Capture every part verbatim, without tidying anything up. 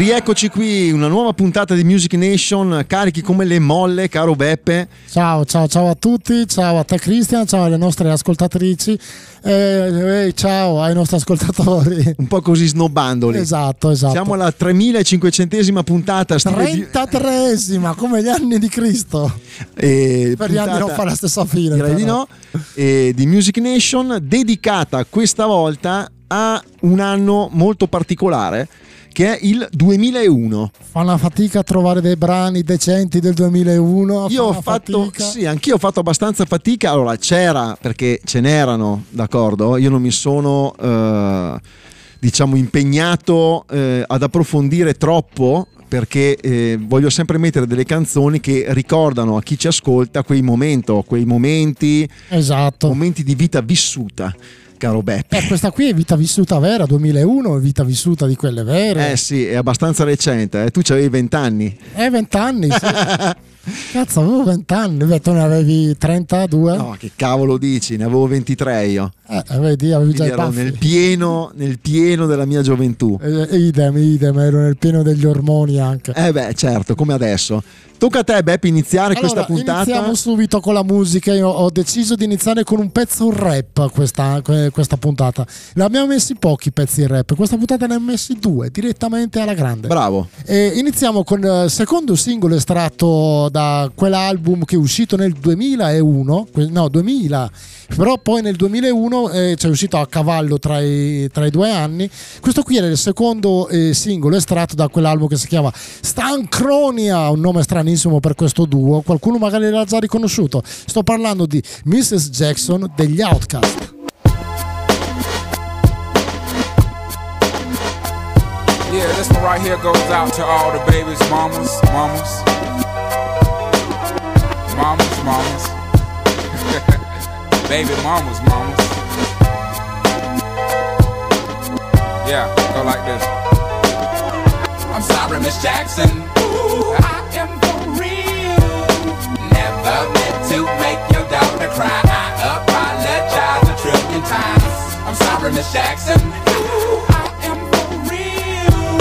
rieccoci qui, una nuova puntata di Music Nation, carichi come le molle, caro Beppe. Ciao, ciao, ciao a tutti, ciao a te Cristian, ciao alle nostre ascoltatrici e, e ciao ai nostri ascoltatori. Un po' così snobbandoli. Esatto, esatto. Siamo alla tremilacinquecentesima puntata. trentatreesima, come gli anni di Cristo. E per gli anni non fa la stessa fine. Direi di no. E di Music Nation, dedicata questa volta a un anno molto particolare, che è il duemilauno. Fa una fatica a trovare dei brani decenti del duemilauno. Io ho fatto, fatica. sì, anch'io ho fatto abbastanza fatica. Allora, c'era, perché ce n'erano, d'accordo? Io non mi sono, eh, diciamo, impegnato eh, ad approfondire troppo, perché eh, voglio sempre mettere delle canzoni che ricordano a chi ci ascolta quei momenti, quei momenti, esatto, momenti di vita vissuta. Caro Beppe. Eh, questa qui è vita vissuta vera, duemilauno, è vita vissuta di quelle vere. Eh sì, è abbastanza recente, eh. Tu c'avevi vent'anni. Eh, vent'anni, sì. Cazzo, avevo vent'anni, beh, tu ne avevi trentadue? No, che cavolo dici, ne avevo ventitré io. Eh, vedi, avevi già i ero baffi. nel pieno, nel pieno della mia gioventù. Eh, idem, idem, ero nel pieno degli ormoni anche. Eh beh, certo, come adesso. Tocca a te, Beppe, iniziare allora, questa puntata. Iniziamo subito con la musica. Io ho deciso di iniziare con un pezzo rap questa, questa puntata. Ne abbiamo messi pochi pezzi rap. Questa puntata ne abbiamo messi due, direttamente alla grande. Bravo. E iniziamo con il secondo singolo estratto da quell'album che è uscito nel duemilauno. No, duemila. Però poi nel duemilauno eh, c'è uscito a cavallo tra i, tra i due anni. Questo qui era il secondo eh, singolo estratto da quell'album che si chiama Stancronia, un nome stranissimo per questo duo. Qualcuno magari l'ha già riconosciuto. Sto parlando di missus Jackson degli Outkast. Yeah, this one right here goes out to all the babies, mamas, mamas, mamas, mamas. Baby mamas, mamas. Yeah, go like this. I'm sorry, Miss Jackson. Ooh, I am for real. Never meant to make your daughter cry. I apologize a trillion times. I'm sorry, Miss Jackson. Ooh, I am for real.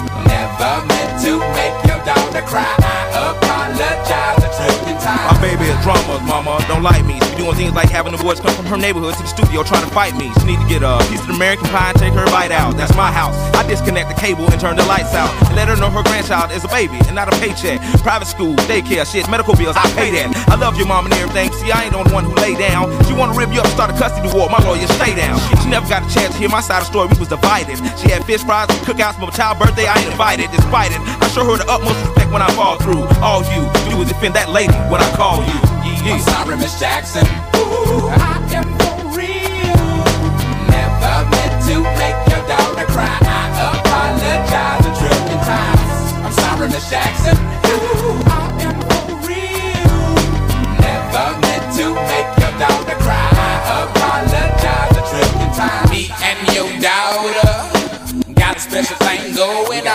Never meant to make your daughter cry. I apologize a trillion times. My baby is drama, mama, don't like me. She doing things like having the boys come from her neighborhood to the studio trying to fight me. She need to get a piece of American pie and take her bite out. That's my house. I disconnect the cable and turn the lights out and let her know her grandchild is a baby and not a paycheck. Private school, daycare, shit, medical bills, I pay that. I love your mom and everything. See, I ain't the only one who lay down. She wanna rip you up, start a custody war. My lawyer, stay down. She never got a chance to hear my side of the story. We was divided. She had fish fries, cookouts for my child's birthday. I ain't invited, despite it. I show her the utmost respect when I fall through. All you do is defend that lady when I call you. I'm sorry, Miss Jackson. Ooh, I am for real. Never meant to make your daughter cry. I apologize a trillion times. I'm sorry, Miss Jackson. Ooh, I am for real. Never meant to make your daughter cry. I apologize a trillion times. Me and your daughter got a special thing going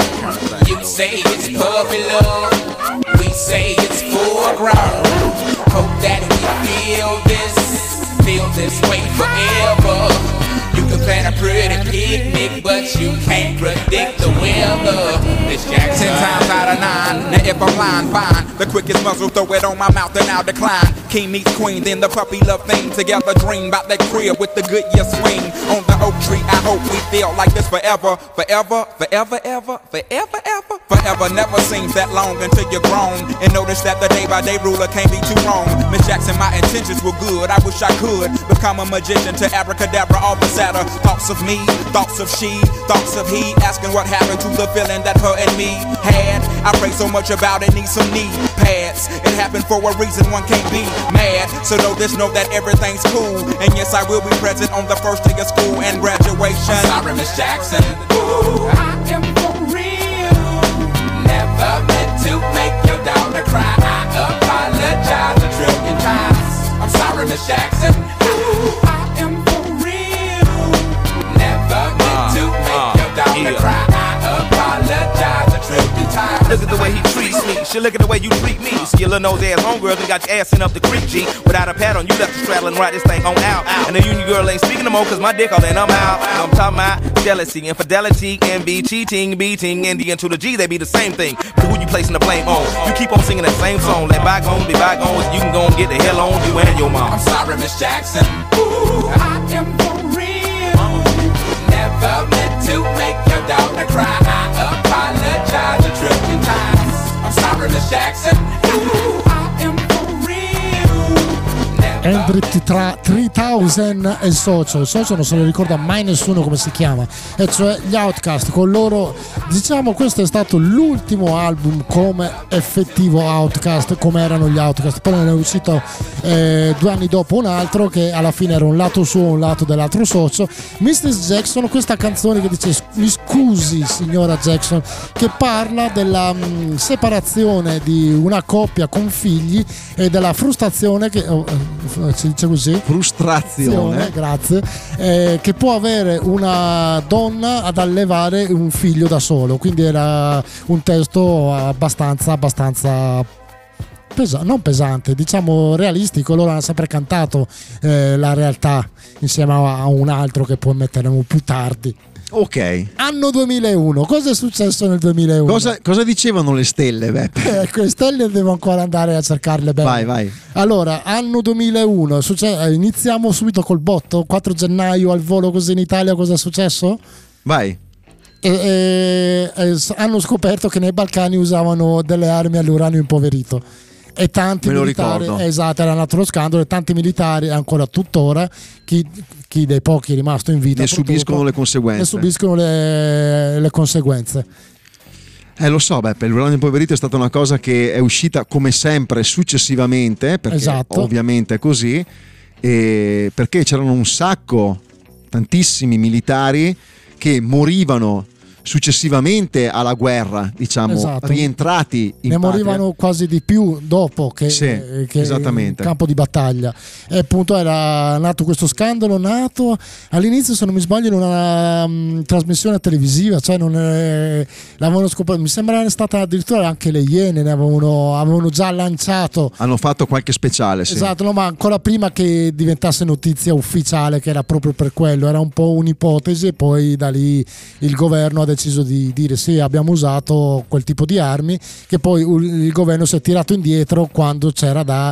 on. You say it's puppy love. We say it's full grown. Hope that we feel this, feel this way forever. You can plan a pretty picnic, but you can't predict the weather. Miss Jackson. Ten times out of nine, now if I'm lying, fine. The quickest muzzle, throw it on my mouth and I'll decline. King meets queen, then the puppy love thing. Together dream about that crib with the good year swing. On the oak tree, I hope we feel like this forever. Forever, forever, ever, forever, ever. Forever never seems that long until you're grown. And notice that the day by day ruler can't be too wrong. Miss Jackson, my intentions were good. I wish I could become a magician to abracadabra all the sadder. Thoughts of me, thoughts of she, thoughts of he. Asking what happened to the feeling that her and me had. I pray so much about it, need some knee pads. It happened for a reason, one can't be mad. So know this, know that everything's cool. And yes, I will be present on the first day of school and graduation. I'm sorry, Miss Jackson. Ooh, I am for real. Never meant to make your daughter cry. I apologize a trillion times. I'm sorry, Miss Jackson. Ooh, I am for real. Never meant to make your daughter cry. I apologize a trillion times. Look at the way he treat me. She look at the way you treat me. See your little nose ass homegirl and got your ass sent up the creek, G. Without a pad on, you left the straddle and ride this thing on out. And the union girl ain't speaking no more, cause my dick all in, I'm out. I'm talking about jealousy, infidelity, envy, cheating, beating, and the N to the G, they be the same thing. But who you placing the blame on? You keep on singing that same song. Let bygones be bygones, you can go and get the hell on you and your mom. I'm sorry, Miss Jackson. Ooh, I am for real. Never meant to make your daughter cry. I apologize a trillion times. I'm sorry, Miss Jackson. Ooh, I am for real. Never Hendrix tra tre thousand e il socio. Il socio non se lo ricorda mai nessuno come si chiama, e cioè gli Outkast. Con loro, diciamo, questo è stato l'ultimo album come effettivo Outkast, come erano gli Outkast. Poi ne è uscito eh, due anni dopo un altro che alla fine era un lato suo, un lato dell'altro socio. missus Jackson, questa canzone che dice mi scusi signora Jackson, che parla della mh, separazione di una coppia con figli e della frustrazione che oh, si dice così? Frustrazione. Grazie. Eh, che può avere una donna ad allevare un figlio da solo. Quindi era un testo abbastanza, abbastanza pesa- non pesante, diciamo realistico. Loro hanno sempre cantato eh, la realtà insieme a un altro che poi metteremo più tardi. Ok. Anno duemilauno, cosa è successo nel duemilauno? Cosa, cosa dicevano le stelle, Beppe? Ecco, le stelle devo ancora andare a cercarle bene. Vai, vai. Allora, anno duemilauno, succe- iniziamo subito col botto. quattro gennaio al volo così in Italia, cosa è successo? Vai. E, e, e, hanno scoperto che nei Balcani usavano delle armi all'uranio impoverito. E tanti Me lo militari, ricordo. esatto, era nato lo scandalo, e tanti militari, ancora tuttora, chi, chi dei pochi è rimasto in vita, Ne subiscono le conseguenze. ne subiscono le, le conseguenze. Eh, lo so, Beppe, l'uranio impoverito è stata una cosa che è uscita come sempre successivamente, perché Esatto. ovviamente è così, e perché c'erano un sacco, tantissimi militari che morivano successivamente alla guerra, diciamo, Esatto. rientrati in Ne patria. morivano quasi di più dopo che, Sì, eh, che esattamente. in campo di battaglia. E appunto era nato questo scandalo, nato all'inizio, se non mi sbaglio, in una um, trasmissione televisiva, cioè non è, l'avevano scoperto, mi sembra era stata addirittura anche le Iene, ne avevano, avevano già lanciato. Hanno fatto qualche speciale, sì. Esatto, no, ma ancora prima che diventasse notizia ufficiale che era proprio per quello, era un po' un'ipotesi, e poi da lì il governo ha deciso di dire sì, abbiamo usato quel tipo di armi, che poi il governo si è tirato indietro quando c'era da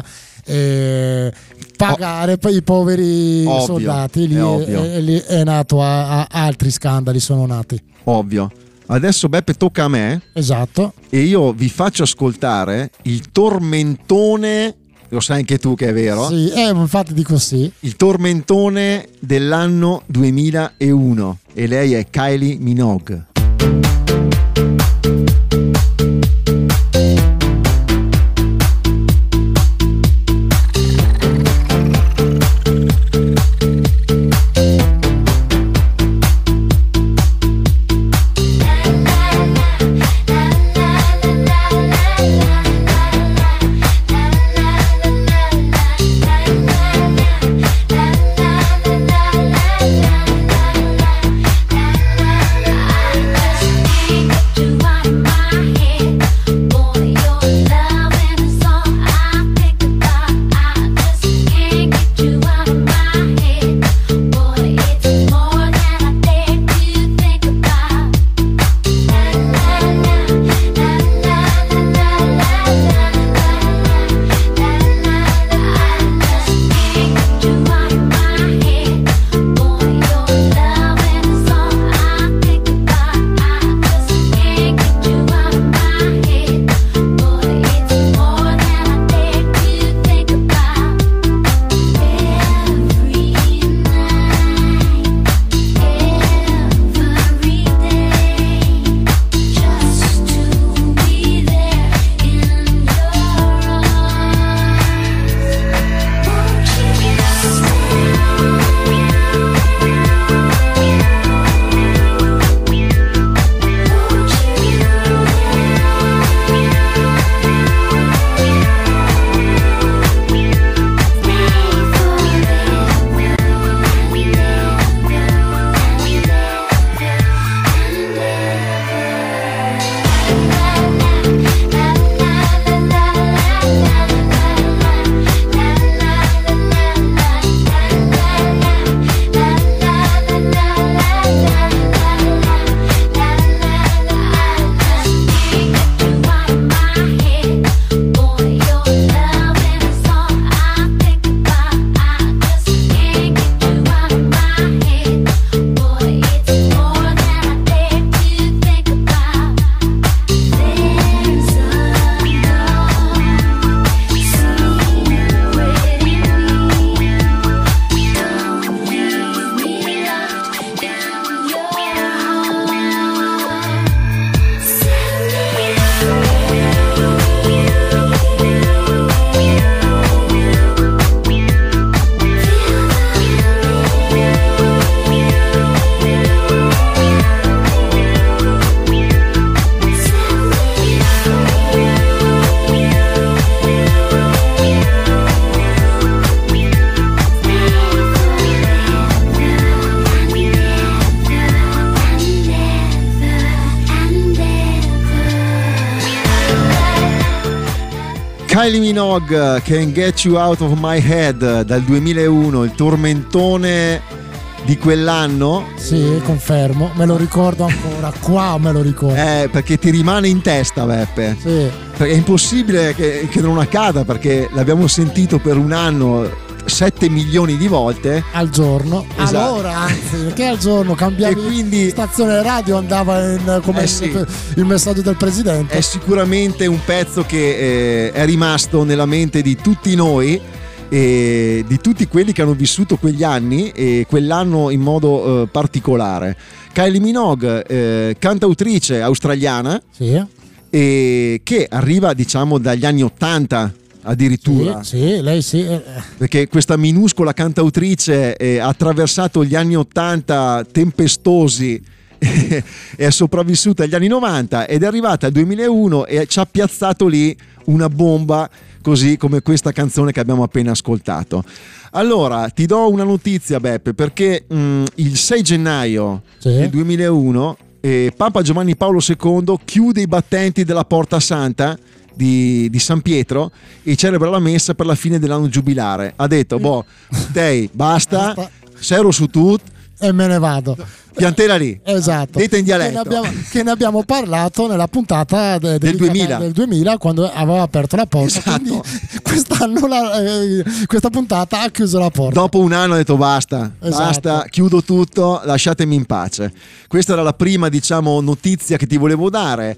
eh, pagare per i poveri Ovvio, soldati. Lì è è, ovvio. è- lì è nato a, a- altri scandali sono nati. Ovvio. Adesso, Beppe, tocca a me Esatto. e io vi faccio ascoltare il tormentone, lo sai anche tu che è vero, Sì, eh, infatti dico sì. il tormentone dell'anno duemilauno, e lei è Kylie Minogue. Kylie Minogue, Can't Get You Out of My Head, dal duemilauno, il tormentone di quell'anno. Sì, confermo, me lo ricordo ancora, qua me lo ricordo. Eh, perché ti rimane in testa, Beppe. Sì. Perché è impossibile che, che non accada, perché l'abbiamo sentito per un anno sette milioni di volte al giorno. Esatto. Allora, anzi, perché al giorno cambiavi e quindi stazione radio, andava in, come eh il, sì. il messaggio del presidente. È sicuramente un pezzo che eh, è rimasto nella mente di tutti noi e di tutti quelli che hanno vissuto quegli anni e quell'anno in modo eh, particolare. Kylie Minogue, eh, cantautrice australiana, sì. e che arriva, diciamo, dagli anni ottanta addirittura. Sì, sì, lei sì. Perché questa minuscola cantautrice eh, ha attraversato gli anni ottanta tempestosi e è sopravvissuta agli anni novanta ed è arrivata al duemilauno e ci ha piazzato lì una bomba, così come questa canzone che abbiamo appena ascoltato. Allora, ti do una notizia, Beppe, perché mh, il sei gennaio sì. del duemilauno eh, Papa Giovanni Paolo secondo chiude i battenti della Porta Santa Di, di San Pietro e celebra la messa per la fine dell'anno giubilare. Ha detto, boh, dai, basta, Basta. sero su tutto E me ne vado. piantela lì. Esatto. Detta in Che ne, dialetto. abbiamo, che ne abbiamo parlato nella puntata de, Del duemila. del duemila, quando aveva aperto la porta. Esatto. Quindi quest'anno la, eh, questa puntata ha chiuso la porta. Dopo un anno ha detto basta, Esatto. basta, chiudo tutto, lasciatemi in pace. Questa era la prima, diciamo, notizia che ti volevo dare.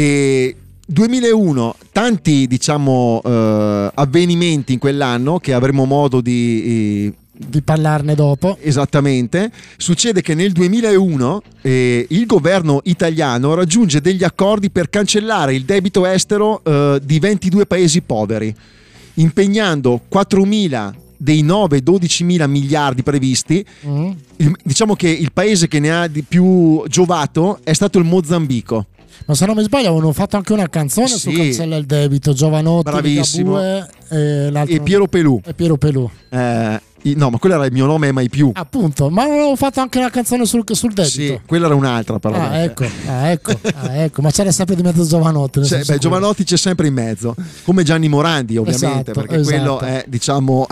E duemilauno, tanti, diciamo, eh, avvenimenti in quell'anno che avremo modo di eh, di parlarne dopo. Esattamente. Succede che nel duemilauno eh, il governo italiano raggiunge degli accordi per cancellare il debito estero eh, di ventidue paesi poveri, impegnando quattromila dei nove dodicimila miliardi previsti. Mm. Il, diciamo che il paese che ne ha di più giovato è stato il Mozambico. Ma se non mi sbaglio avevano fatto anche una canzone Sì. su Cancella il debito, Giovanotti, Bravissimo. Ligabue e, l'altro- E Piero Pelù. e Piero Pelù. Eh, i- no, ma quello era Il mio nome è mai più. Appunto, ma non avevo fatto anche una canzone sul, sul debito. Sì, quella era un'altra però. Ah, ecco, ah, ecco, ah, ecco, ma c'era sempre di mezzo Giovanotti. ne Cioè, sono beh, sicuro. Giovanotti c'è sempre in mezzo, come Gianni Morandi ovviamente, Esatto, perché quello esatto. è, diciamo,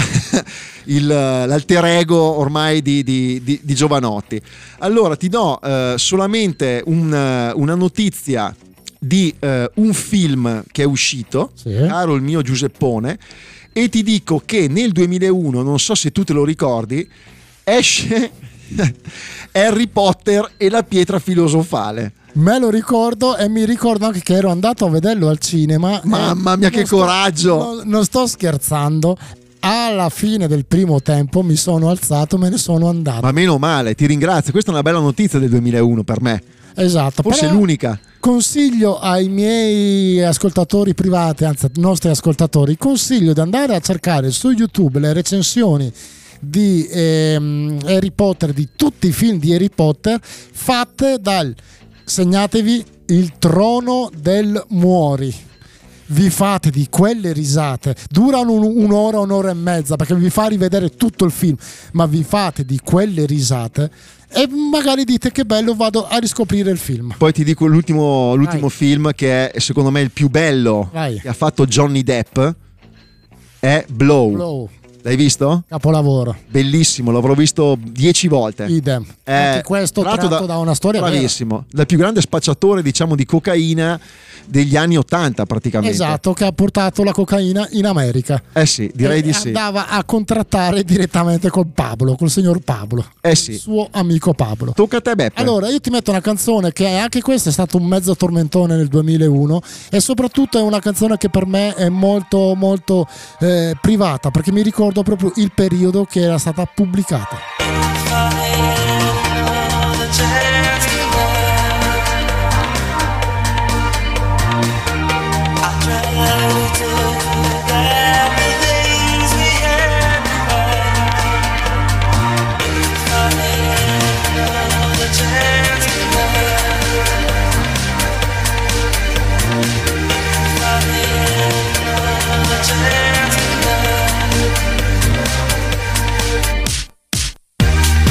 il, l'alter ego ormai di, di, di, di Giovanotti. Allora ti do eh, solamente un, una notizia di eh, un film che è uscito, Sì. caro il mio Giuseppone, e ti dico che nel duemilauno, non so se tu te lo ricordi, esce Harry Potter e la pietra filosofale. Me lo ricordo e mi ricordo anche che ero andato a vederlo al cinema. Mamma e mia, che non sto- coraggio! non, non sto scherzando. Alla fine del primo tempo mi sono alzato, me ne sono andato. Ma meno male, ti ringrazio, questa è una bella notizia del duemilauno per me. Esatto. Forse però è l'unica. Consiglio ai miei ascoltatori privati, anzi ai nostri ascoltatori, consiglio di andare a cercare su YouTube le recensioni di ehm, Harry Potter, di tutti i film di Harry Potter, fatte dal, segnatevi, Il Trono del Muori. Vi fate di quelle risate, durano un- un'ora, un'ora e mezza, perché vi fa rivedere tutto il film, ma vi fate di quelle risate e magari dite che bello, vado a riscoprire il film. Poi ti dico l'ultimo, l'ultimo Vai. film che è secondo me il più bello Vai. che ha fatto Johnny Depp è Blow. Blow, L'hai visto? capolavoro, Bellissimo, l'avrò visto dieci volte. idem. È Anche questo tratto da, una storia vera. bravissimo, dal più grande spacciatore, diciamo, di cocaina degli anni ottanta praticamente. Esatto, che ha portato la cocaina in America. Eh sì, direi E di sì. andava a contrattare direttamente col Pablo, col signor Pablo, Eh sì. il suo amico Pablo. Tocca a te, Beppe. Allora, io ti metto una canzone che è, anche questo è stato un mezzo tormentone nel duemilauno e soprattutto è una canzone che per me è molto molto eh, privata, perché mi ricordo proprio il periodo che era stata pubblicata. Chance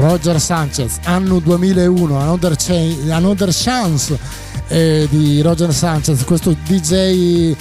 Roger Sanchez, anno duemilauno, Another, Cha- Another Chance eh, di Roger Sanchez, questo D J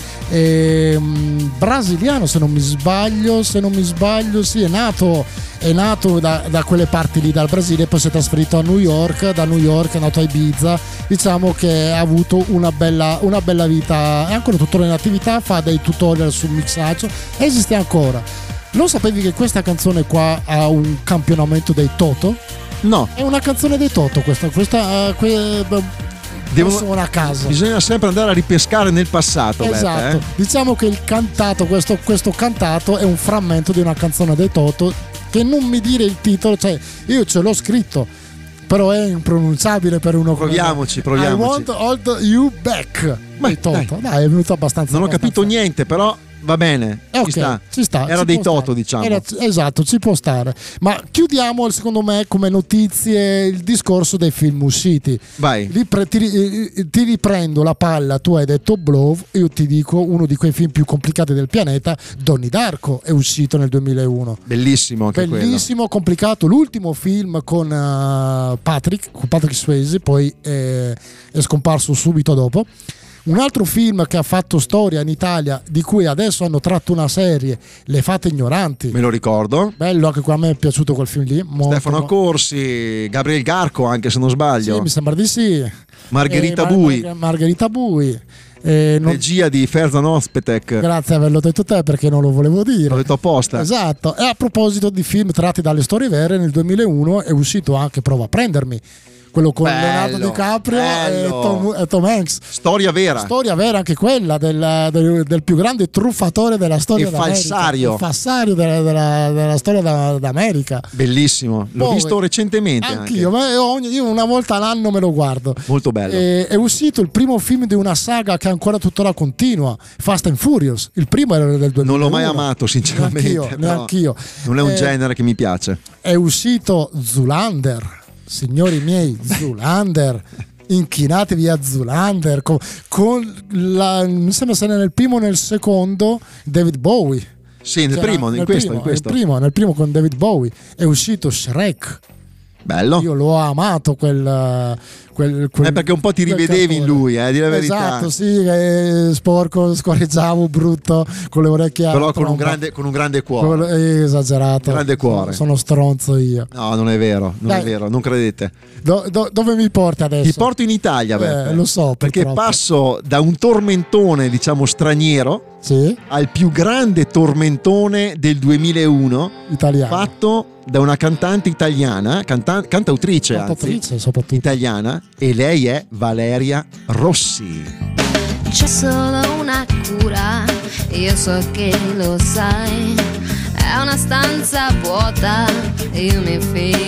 eh, brasiliano, se non mi sbaglio, se non mi sbaglio, sì, è nato, è nato da, da quelle parti lì, dal Brasile, poi si è trasferito a New York, da New York è nato a Ibiza, diciamo che ha avuto una bella, una bella vita, è ancora tuttora in attività, fa dei tutorial sul mixaggio, esiste ancora. Lo sapevi che questa canzone qua ha un campionamento dei Toto? No. È una canzone dei Toto questa, questa uh, que, Devo, suona a caso. Bisogna sempre andare a ripescare nel passato. Esatto. Beppe, eh? Diciamo che il cantato, questo, questo cantato è un frammento di una canzone dei Toto, che non mi dire il titolo, cioè io ce l'ho scritto, però è impronunciabile per uno. Proviamoci, proviamoci. I want hold you back. Ma dei Toto. dai. Dai, è venuto abbastanza. Non ho abbastanza. capito niente, però va bene, Okay, ci sta. ci sta, Era ci dei può Toto, stare. diciamo. Era- esatto, ci può stare. Ma chiudiamo, secondo me, come notizie il discorso dei film usciti. Vai. Li pre- ti, ri- ti riprendo la palla, tu hai detto Blow, io ti dico uno di quei film più complicati del pianeta, Donnie Darko, è uscito nel duemilauno. Bellissimo anche Bellissimo, complicato, l'ultimo film con uh, Patrick, con Patrick Swayze, poi eh, è scomparso subito dopo. Un altro film che ha fatto storia in Italia, di cui adesso hanno tratto una serie, Le Fate Ignoranti. quello. Me lo ricordo. Bello, anche qua a me è piaciuto quel film lì. molto, Stefano Corsi, Gabriel Garco, anche se non sbaglio. Sì, mi sembra di sì. Margherita Eh, Mar- Bui, Mar- Margherita Bui. Eh, non- regia di Ferzan Ozpetek. Grazie di averlo detto te, perché non lo volevo dire. L'ho detto apposta. Esatto. E a proposito di film tratti dalle storie vere, nel duemilauno è uscito anche Prova a prendermi, quello con Bello, Leonardo DiCaprio e bello. Tom, e Tom Hanks. Storia vera. Storia vera anche quella del, del- del più grande truffatore della storia E d'America. falsario. Il falsario della, della- della storia da- d'America. Bellissimo. L'ho Poi- visto recentemente. Anch'io, anche. ma ogni- io una volta all'anno me lo guardo. Molto bello. E- è uscito il primo film di una saga che ancora tuttora continua, Fast and Furious. Il primo era del duemilauno. Non l'ho mai amato, sinceramente. Neanch'io, però neanch'io. Non è un Eh, genere che mi piace. È uscito Zoolander, signori miei, Zoolander. Inchinatevi a Zoolander con, con la, mi sembra se nel primo o nel secondo David Bowie. Sì, nel C'era- primo, in nel questo, primo, in questo. Nel primo, nel primo con David Bowie. È uscito Shrek. Bello. Io l'ho amato quel, quel, quel È perché un po' ti quel rivedevi in cartone. lui, eh, di la verità. Esatto, sì, eh, sporco, scorreggiavo, brutto, con le orecchie a Però con un, tromba. grande, con un grande cuore. Con- eh, esagerato. Grande cuore. Sono, sono stronzo io. No, non è vero, non Dai. è vero, non credete. Do- do- dove mi porti adesso? Ti porto in Italia, Eh, Beppe, lo so, perché purtroppo. passo da un tormentone, diciamo, straniero Sì, al più grande tormentone del duemilauno, italiano. fatto da una cantante italiana, canta- cantautrice, anzi, Cantatrice soprattutto. italiana, e lei è Valeria Rossi. C'è solo una cura, io so che lo sai. È una stanza vuota, io mi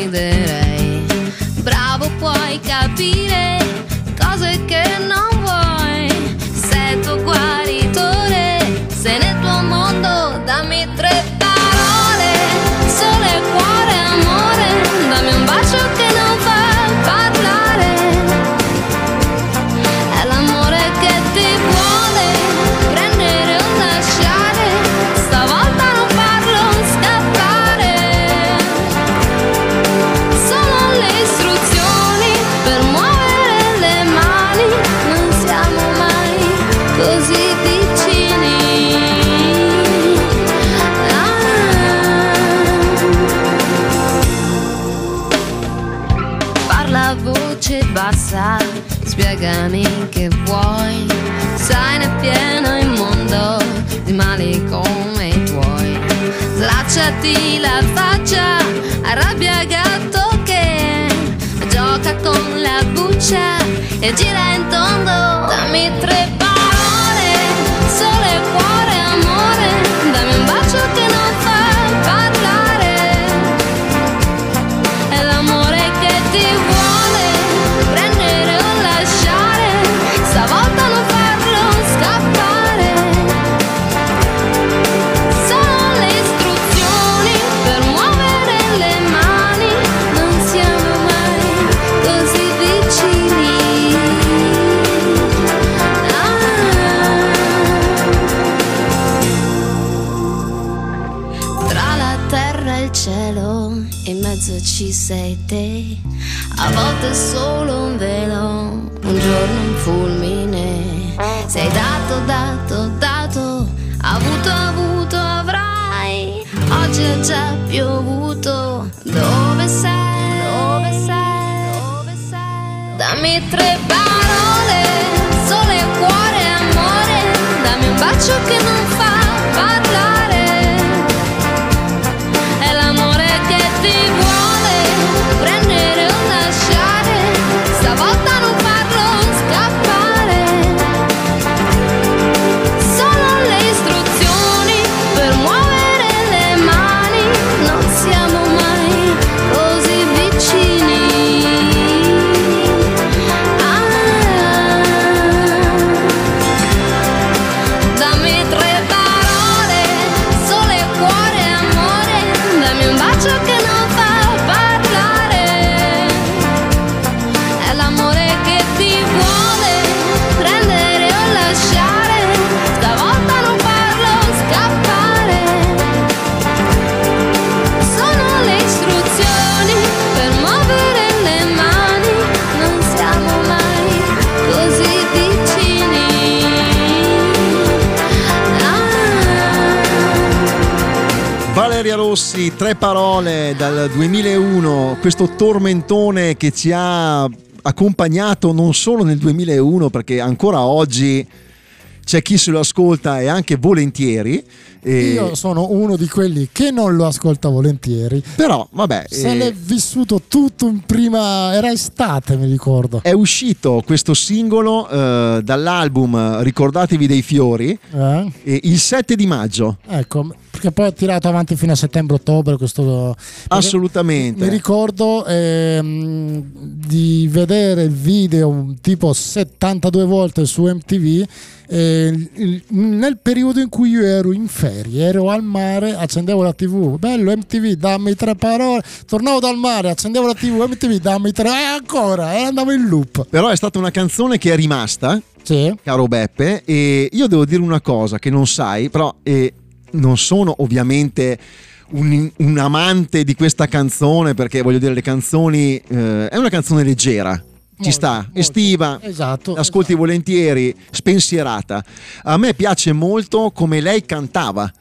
fiderei. Bravo, puoi capire cose che non vuoi. Sei il tuo guaritore, sei nel tuo mondo, dammi tre parole. Sole, cuore, amore, dammi un bacio che non fa parlare. È l'amore che ti vuole prendere o lasciare, stavolta non farlo scappare. Sono le istruzioni per muovere le mani, non siamo mai così vicini. Ah. Parla a voce bassa, spiegami che vuoi. Sai, ne è pieno il mondo di mali come i tuoi. Slacciati la faccia, arrabbia gatto che gioca con la buccia e gira in tondo. Dammi tre parole, sole, cuore, amore, dammi un bacio che non fa parlare. È l'amore che ti vuole prendere o lasciare, stavolta non farlo scappare. Sono le istruzioni per muovere le mani, non siamo mai così vicini. Ah. sei te, a volte solo un velo, un giorno un fulmine. Sei dato, dato, dato, avuto, avuto, avrai. Oggi è già piovuto, dove sei, dove sei, dove sei? Dammi tre parole, sole, cuore, amore, dammi un bacio che non fa parlare. È l'amore che ti vuole prendere o lasciare, stavolta non farlo scappare. Sono le istruzioni per muovere le mani, non siamo mai così vicini. Ah, dammi tre parole, sole, cuore, amore, dammi un bacio che non fa parlare. È l'amore che ti vuole prendere o lasciare, stavolta non farlo scappare. Sono le istruzioni per muovere le mani, non siamo mai così vicini. Ah. Valeria Rossi, tre parole dal duemilauno, questo tormentone che ci ha accompagnato non solo nel duemilauno, perché ancora oggi c'è chi se lo ascolta e anche volentieri. E- Io sono uno di quelli che non lo ascolta volentieri. Però vabbè, Se eh, l'è vissuto tutto in prima, era estate, mi ricordo. è uscito questo singolo eh, dall'album Ricordatevi dei fiori Eh? eh, il sette di maggio. Ecco, perché poi ha tirato avanti fino a settembre-ottobre questo. Assolutamente. Mi ricordo ehm, di vedere il video tipo settantadue volte su M T V eh, il- nel periodo in cui io ero in ferie, ero al mare, accendevo la tivù, bello M T V, dammi tre parole, tornavo dal mare, accendevo la tivù, M T V, dammi tre, e ancora, e andavo in loop. Però è stata una canzone che è rimasta, Sì. caro Beppe, e io devo dire una cosa che non sai, però eh, non sono ovviamente un, un amante di questa canzone, perché voglio dire, le canzoni eh, è una canzone leggera. Ci Molto, sta, molto. estiva, Esatto, ascolti esatto. volentieri, spensierata. A me piace molto come lei cantava,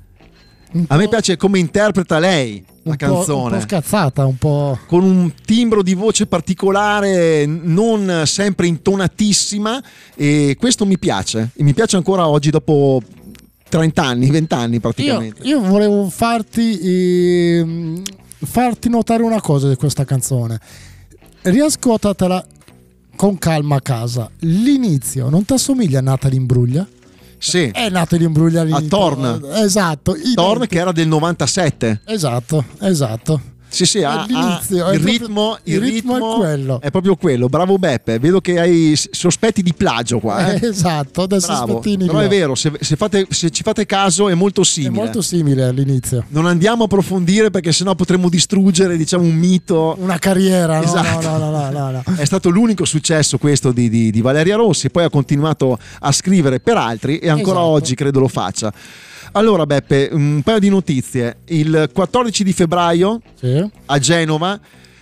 Un a me po'- piace come interpreta lei la un po', canzone. un po' scazzata, un po'. Con un timbro di voce particolare, non sempre intonatissima, e questo mi piace, e mi piace ancora oggi dopo trenta anni, venti anni Io, praticamente. io volevo farti, ehm, farti notare una cosa di questa canzone. Riascoltatela con calma a casa. L'inizio non ti assomiglia a Natalie Imbruglia? Sì, È Natalie Imbruglia all'inizio. Thorn. Esatto. Torn identico. che era del novantasette. Esatto, esatto. Sì, sì, ha, ha- L'inizio, è il, proprio- ritmo, il, il ritmo ritmo è quello. è proprio quello. Bravo Beppe, vedo che hai s- sospetti di plagio qua. Eh? Esatto, adesso Bravo. sospettini Però li è ho. vero, se, se fate- se ci fate caso è molto È simile. molto simile all'inizio. Non andiamo a approfondire perché sennò potremmo distruggere, diciamo, un mito. Una carriera, no, Esatto. no, no, no, no, no. È stato l'unico successo questo di, di- di Valeria Rossi, poi ha continuato a scrivere per altri e ancora Esatto. oggi credo lo faccia. Allora Beppe, un paio di notizie. Il quattordici di febbraio Sì. a Genova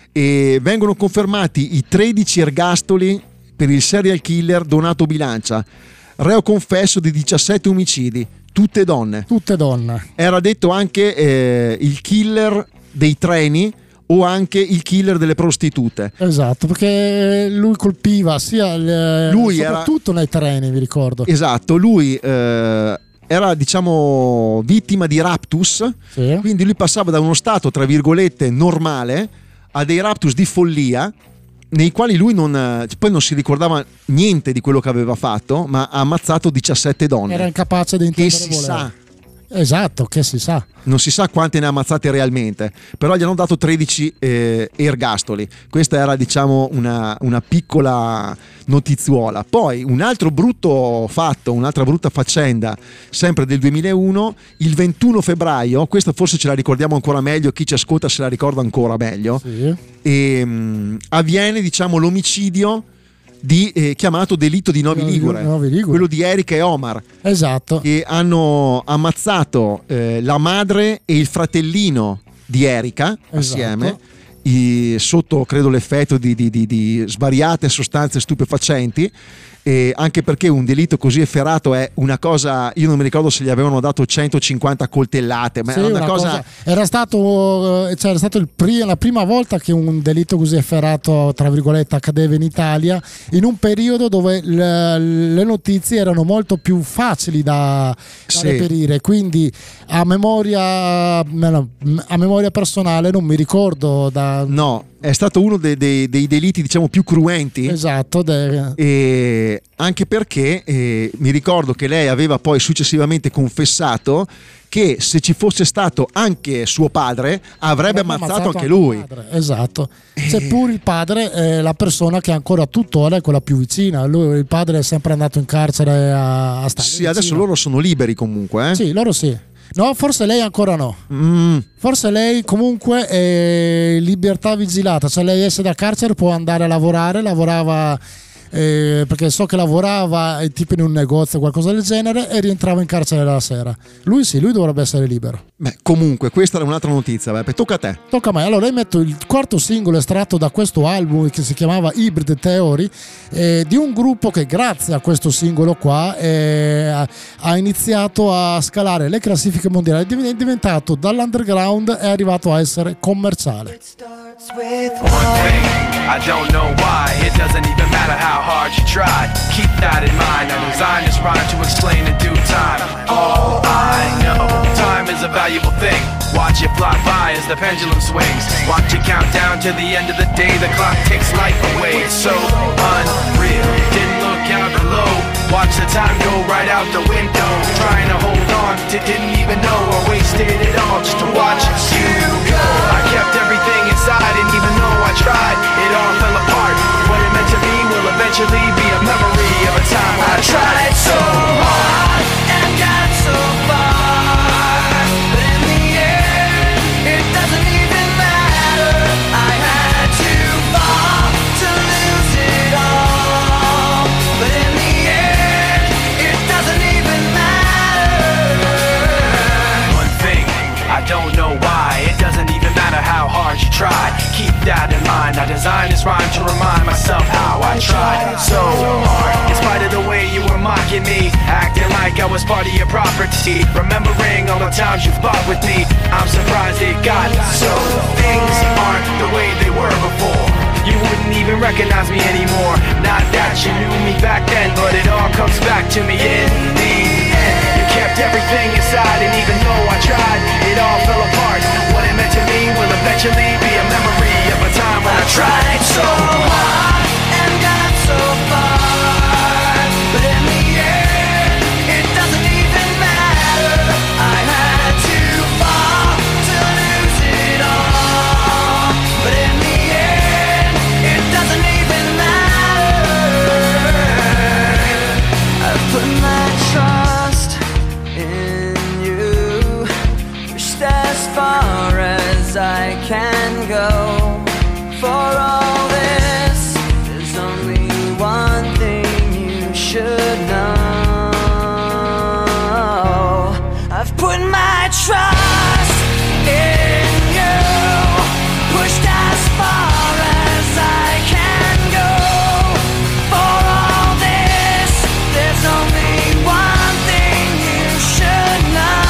e vengono confermati i tredici ergastoli per il serial killer Donato Bilancia, reo confesso di diciassette omicidi, tutte donne. Tutte donne. Era detto anche eh, il killer dei treni o anche il killer delle prostitute. Esatto, perché lui colpiva sia il- Lui era- soprattutto nei treni, mi ricordo. Esatto, lui eh, era, diciamo, vittima di raptus, Sì. quindi lui passava da uno stato tra virgolette normale a dei raptus di follia, nei quali lui non, eh, poi non si ricordava niente di quello che aveva fatto, ma ha ammazzato diciassette donne. Era incapace di che intendere si volere. sa, Esatto, che si sa. non si sa quante ne ha ammazzate realmente, però gli hanno dato tredici eh, ergastoli. Questa era, diciamo, una, una piccola notizuola. Poi un altro brutto fatto, un'altra brutta faccenda, sempre del duemilauno, il ventuno febbraio, questa forse ce la ricordiamo ancora meglio, chi ci ascolta se la ricorda ancora meglio, Sì. e, mh, avviene, diciamo, l'omicidio di, eh, chiamato delitto di Novi Novi- Ligure, Novi Ligure. quello di Erika e Omar, Esatto. che hanno ammazzato eh, la madre e il fratellino di Erika Esatto. assieme i- sotto credo l'effetto di, di- di- di svariate sostanze stupefacenti, e anche perché un delitto così efferato è una cosa, io non mi ricordo se gli avevano dato centocinquanta coltellate, ma Sì, era una, una cosa, cosa- era stato, eh, cioè, era stato il pri- la prima volta che un delitto così efferato, tra virgolette, accadeva in Italia, in un periodo dove le, le notizie erano molto più facili da, da Sì. reperire. Quindi a memoria, no, a memoria personale non mi ricordo da, no, è stato uno dei, dei- dei delitti diciamo più cruenti. esatto. de- E anche perché eh, mi ricordo che lei aveva poi successivamente confessato che se ci fosse stato anche suo padre avrebbe ammazzato anche lui. il padre, esatto. Seppur il padre è la persona che ancora tuttora è quella più vicina. Lui, il padre è sempre andato in carcere a, a stare Sì, adesso vicino. loro sono liberi comunque. Eh? Sì, loro sì. No, forse lei ancora no. Mm, Forse lei comunque è in libertà vigilata, cioè lei esce da carcere, può andare a lavorare, lavorava eh, perché so che lavorava eh, tipo in un negozio o qualcosa del genere e rientrava in carcere la sera. Lui sì, lui dovrebbe essere libero. beh, comunque questa era un'altra notizia, Beppe, tocca a te. Tocca a me. Allora io metto il quarto singolo estratto da questo album che si chiamava Hybrid Theory, eh, di un gruppo che grazie a questo singolo qua eh, ha- ha iniziato a scalare le classifiche mondiali, è div- è diventato dall'underground e è arrivato a essere commerciale. One thing, I don't know why. It doesn't even matter how hard you tried. Keep that in mind. I designed this rhyme to explain in due time. All I know, time is a valuable thing. Watch it fly by as the pendulum swings. Watch it count down to the end of the day. The clock takes life away. It's so unreal. Didn't look out below. Watch the time go right out the window. Trying to hold on to didn't even know I wasted it all just to watch you go. I kept everything inside and even though I tried, it all fell apart. What it meant to me will eventually be a memory of a time when I tried so hard and got so far. But in the end, it doesn't even matter. I had to fall to lose it all. But in the end, it doesn't even matter. One thing, I don't know why. It doesn't even matter how hard you tried. Keep that in mind. I designed this rhyme to remind myself how I tried so hard. In spite of the way you were mocking me, acting like I was part of your property, remembering all the times you fought with me, I'm surprised it got so. Things aren't the way they were before. You wouldn't even recognize me anymore. Not that you knew me back then, but it all comes back to me in the end. You kept everything inside, and even though I tried, it all fell apart. What it meant to me will eventually be a memory of a time when I tried so hard and got so far. But in the end, it doesn't even matter. I had to fall to lose it all. But in the end, it doesn't even matter. I put my trust in you, pushed as far as I can go. For all this, there's only one thing you should know. I've put my trust in you, pushed as far as I can go. For all this, there's only one thing you should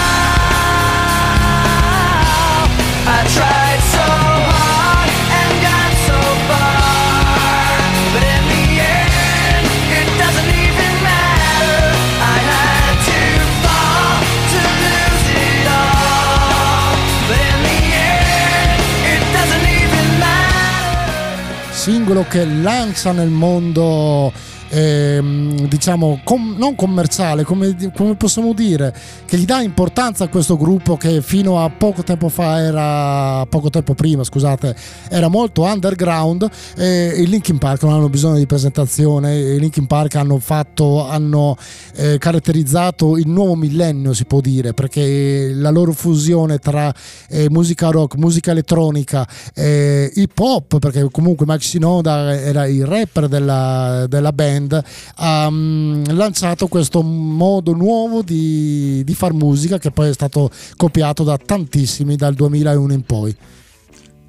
know. I tried so hard and got so far, but in the end, it doesn't even matter. I had to fall to lose it all, but in the end, it doesn't even matter. Singolo che lancia nel mondo ehm, diciamo com- non commerciale, come, come possiamo dire, che gli dà importanza a questo gruppo che fino a poco tempo fa era poco tempo prima scusate era molto underground. E i Linkin Park non hanno bisogno di presentazione. I Linkin Park hanno fatto hanno eh, caratterizzato il nuovo millennio, si può dire, perché la loro fusione tra eh, musica rock, musica elettronica, eh, hip hop, perché comunque Mike Shinoda era il rapper della, della band, ha um, lanciato questo modo nuovo di, di far musica che poi è stato copiato da tantissimi dal duemilauno in poi.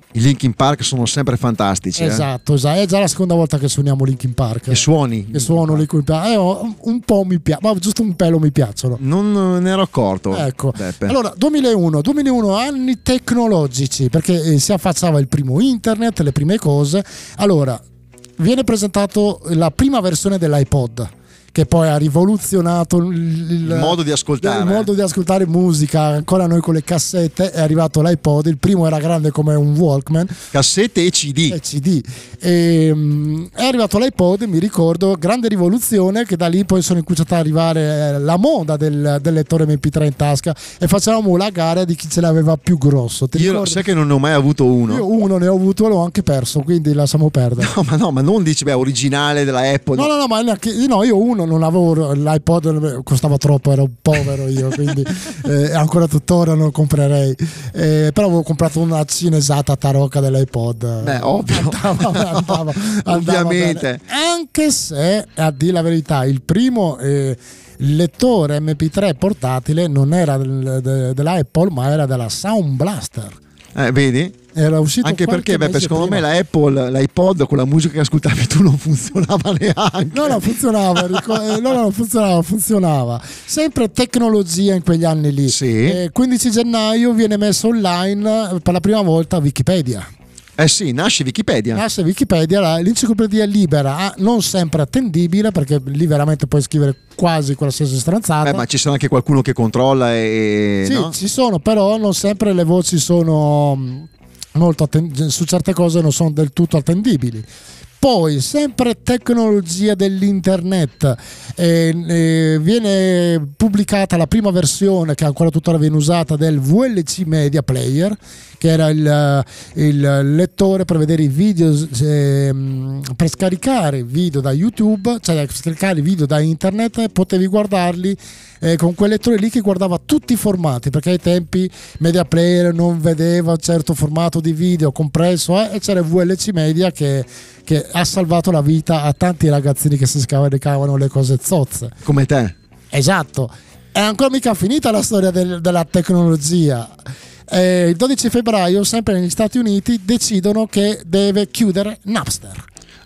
I Linkin Park sono sempre fantastici. Esatto, esatto, è già la seconda volta che suoniamo Linkin Park. Che suoni? Che suono Linkin Park. Eh, un, un po' mi piace, ma giusto un pelo mi piacciono. Non ne ero accorto. Ecco. Beppe. Allora, duemilauno, duemilauno anni tecnologici, perché eh, si affacciava il primo internet, le prime cose. Allora, viene presentato la prima versione dell'iPod, che poi ha rivoluzionato il, il, il modo di ascoltare il modo di ascoltare musica. Ancora noi con le cassette, è arrivato l'iPod, il primo era grande come un Walkman, cassette e C D, e C D. E, um, è arrivato l'iPod, mi ricordo, grande rivoluzione, che da lì poi sono cominciata ad arrivare la moda del, del lettore M P tre in tasca, e facevamo la gara di chi ce l'aveva più grosso. Ti io ricordi? sai che non ne ho mai avuto uno. Io uno ne ho avuto e l'ho anche perso, quindi lasciamo perdere. No, ma no, ma non dici beh originale della Apple. No, no, no, ma neanche, no, io uno non avevo, l'iPod costava troppo, ero povero io, quindi eh, ancora tuttora non comprerei. Eh, però avevo comprato una cinesata tarocca dell'iPod. Beh, ovvio. Andava, andava, andava Ovviamente. bene. Anche se, a dire la verità, il primo eh, lettore M P tre portatile non era del, de, dell'Apple, ma era della Sound Blaster. Eh, vedi? Era uscito anche perché beh, mese secondo prima. me la Apple, l'iPod con la musica che ascoltavi tu non funzionava neanche. No, no, funzionava, ric- eh, no, no, funzionava, funzionava. Sempre tecnologia in quegli anni lì. Sì. Eh, quindici gennaio viene messo online eh, per la prima volta Wikipedia. Eh sì, nasce Wikipedia. Nasce Wikipedia, la- l'enciclopedia libera, ah, non sempre attendibile, perché lì veramente puoi scrivere quasi qualsiasi stronzata. Beh, ma ci sarà anche qualcuno che controlla e Sì, no? ci sono, però non sempre le voci sono mh, molto atten- su certe cose non sono del tutto attendibili. Poi, sempre tecnologia dell'internet, eh, eh, viene pubblicata la prima versione, che ancora tuttora viene usata, del V L C Media Player, che era il, il lettore per vedere i video, eh, per scaricare video da YouTube, cioè per scaricare i video da internet, potevi guardarli eh, con quel lettore lì che guardava tutti i formati, perché ai tempi Media Player non vedeva un certo formato di video compresso, eh, e c'era V L C Media che, che ha salvato la vita a tanti ragazzini che si scaricavano le cose zozze. Come te. Esatto. È ancora mica finita la storia del, della tecnologia. Eh, il dodici febbraio, sempre negli Stati Uniti, decidono che deve chiudere Napster.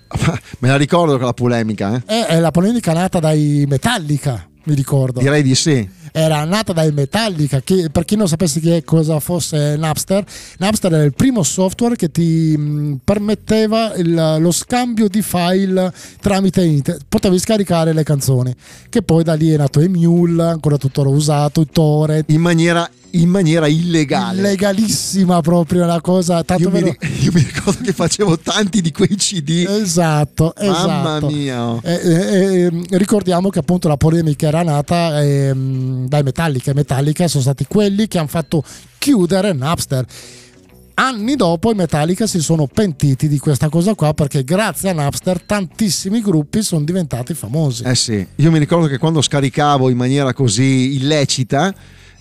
Me la ricordo con la polemica, eh? È, è la polemica nata dai Metallica, mi ricordo. Direi di sì. Era nata dai Metallica, che per chi non sapesse che cosa fosse Napster, Napster era il primo software che ti mh, permetteva il, lo scambio di file tramite internet, potevi scaricare le canzoni, che poi da lì è nato Emule, ancora tuttora usato, il Torrent, In maniera, in maniera illegale. legalissima proprio la cosa, tanto Io mi, vero- ri- io mi ricordo che facevo tanti di quei C D. Esatto, Mamma esatto. mia. Eh, eh, eh, ricordiamo che appunto la polemica era nata ehm, dai Metallica. I Metallica sono stati quelli che hanno fatto chiudere Napster. Anni dopo i Metallica si sono pentiti di questa cosa qua, perché grazie a Napster tantissimi gruppi sono diventati famosi. Eh sì, io mi ricordo che quando scaricavo in maniera così illecita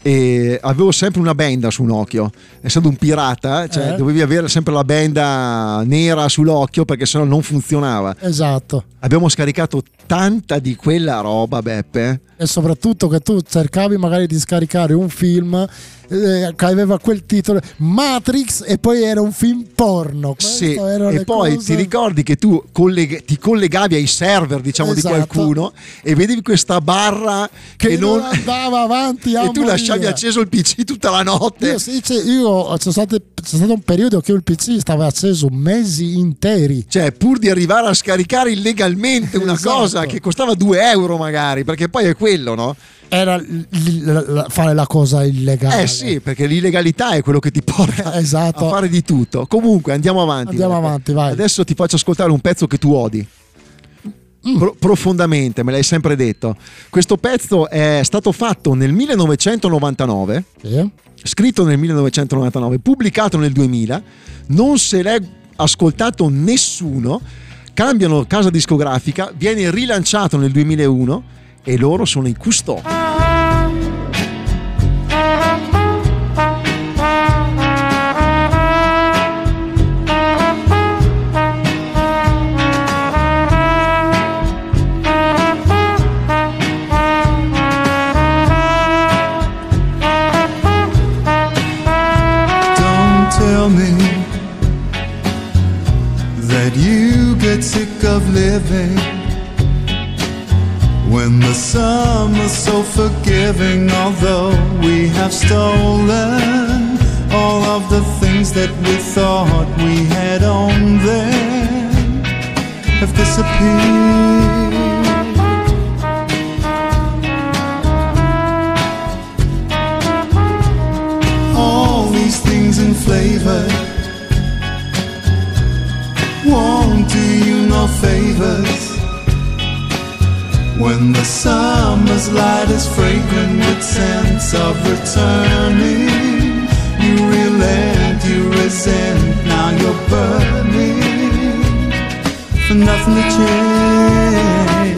e avevo sempre una benda su un occhio, essendo un pirata, cioè Eh? dovevi avere sempre la benda nera sull'occhio perché sennò non funzionava. Esatto. Abbiamo scaricato tanta di quella roba, Beppe. E soprattutto che tu cercavi magari di scaricare un film eh, che aveva quel titolo Matrix, e poi era un film porno. Sì, Questo erano e le poi cose- ti ricordi che tu colleg- ti collegavi ai server, diciamo, Esatto. di qualcuno, e vedevi questa barra che, che non non andava avanti a e tu morire. lasciavi acceso il P C tutta la notte. Io, sì, cioè, io c'è, stato, c'è stato un periodo che il P C stava acceso mesi interi. Cioè, pur di arrivare a scaricare illegalmente una Esatto. cosa che costava due euro magari, perché poi è quello, no? Era l- l- l- fare la cosa illegale. Eh sì, perché l'illegalità è quello che ti porta Esatto. a fare di tutto. Comunque andiamo avanti. Andiamo Beppe. avanti, vai. Adesso ti faccio ascoltare un pezzo che tu odi. Mm. Pro- profondamente, me l'hai sempre detto. Questo pezzo è stato fatto nel millenovecentonovantanove, Sì. scritto nel millenovecentonovantanove, pubblicato nel duemila, non se l'è ascoltato nessuno, cambiano casa discografica, viene rilanciato nel duemilauno e loro sono i Cousteau. Don't tell me When the summer's so forgiving, although we have stolen all of the things that we thought we had owned, then have disappeared. All these things in flavor won't do you no favors. When the summer's light is fragrant with sense of returning, you relent, you resent, now you're burning for nothing to change.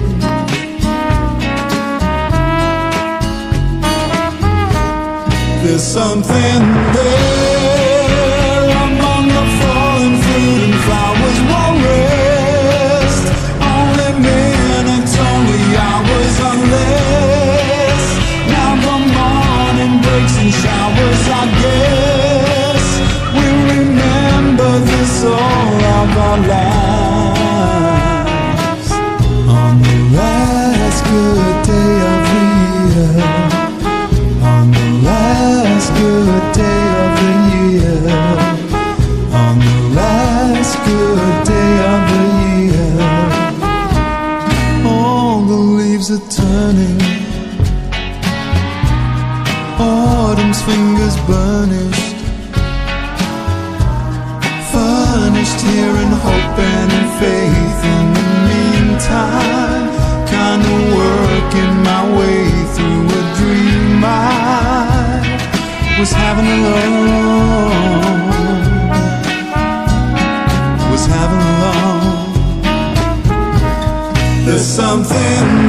There's something there among the fallen fruit and flowers won't rest. Only minutes, only hours, unless now the morning breaks in showers. I guess we'll remember this all of our lives. On the last good day of the year, on the last good day of the year, on the last good day of the year, all the leaves are turning, autumn's fingers burnished, furnished here in hope and in faith. In the meantime, kind of working my way through a dream I was having alone, was having alone. There's something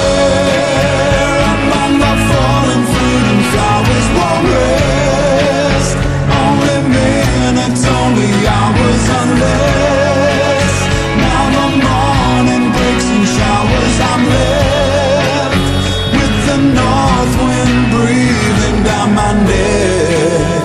there among the fallen fruit and flowers won't rest. Only minutes, only hours, unless now the morning breaks in showers. I'm left with the north wind breathing down my neck.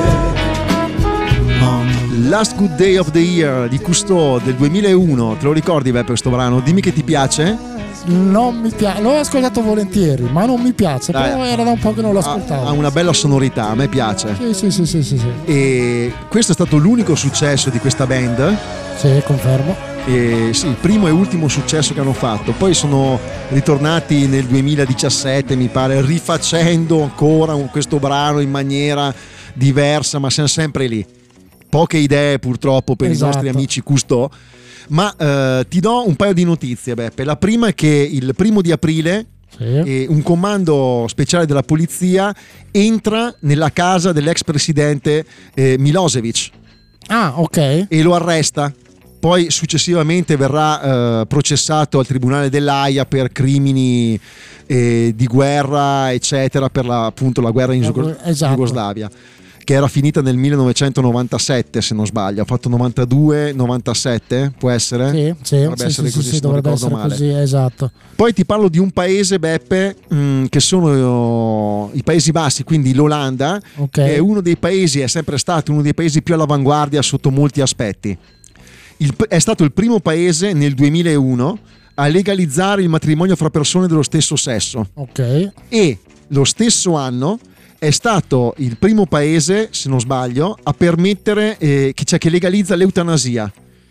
Um, Last Good Day of the Year di Cousteau del duemilauno, te lo ricordi Beppe questo brano? Dimmi che ti piace? Non mi piace, l'ho ascoltato volentieri, ma non mi piace. Dai, però era da un po' che non lo ascoltavo. Ha una bella sonorità, a me piace. Sì, sì, sì, sì, sì, sì. E questo è stato l'unico successo di questa band. Sì, confermo. E sì, il primo e ultimo successo che hanno fatto. Poi sono ritornati nel duemiladiciassette, mi pare, rifacendo ancora questo brano in maniera diversa, ma siamo sempre lì. Poche idee purtroppo per Esatto. i nostri amici Cousteau. Ma eh, ti do un paio di notizie, Beppe. La prima è che il primo di aprile Sì. eh, un comando speciale della polizia entra nella casa dell'ex presidente eh, Milosevic Ah, ok. e lo arresta. Poi successivamente verrà eh, processato al tribunale dell'Aia per crimini eh, di guerra, eccetera, per la, appunto la guerra in Jugo- Esatto. Jugoslavia, che era finita nel millenovecentonovantasette, se non sbaglio. Ha fatto novantadue novantasette, può essere? Sì, sì, dovrebbe sì, essere sì, così, sì, se non dovrebbe ricordo essere male. così, esatto. Poi ti parlo di un paese, Beppe, mh, che sono i Paesi Bassi, quindi l'Olanda, Ok. che è uno dei paesi, è sempre stato uno dei paesi più all'avanguardia sotto molti aspetti. Il, è stato il primo paese nel duemilauno a legalizzare il matrimonio fra persone dello stesso sesso, Ok. e lo stesso anno è stato il primo paese, se non sbaglio, a permettere eh, che, cioè, che legalizza l'eutanasia.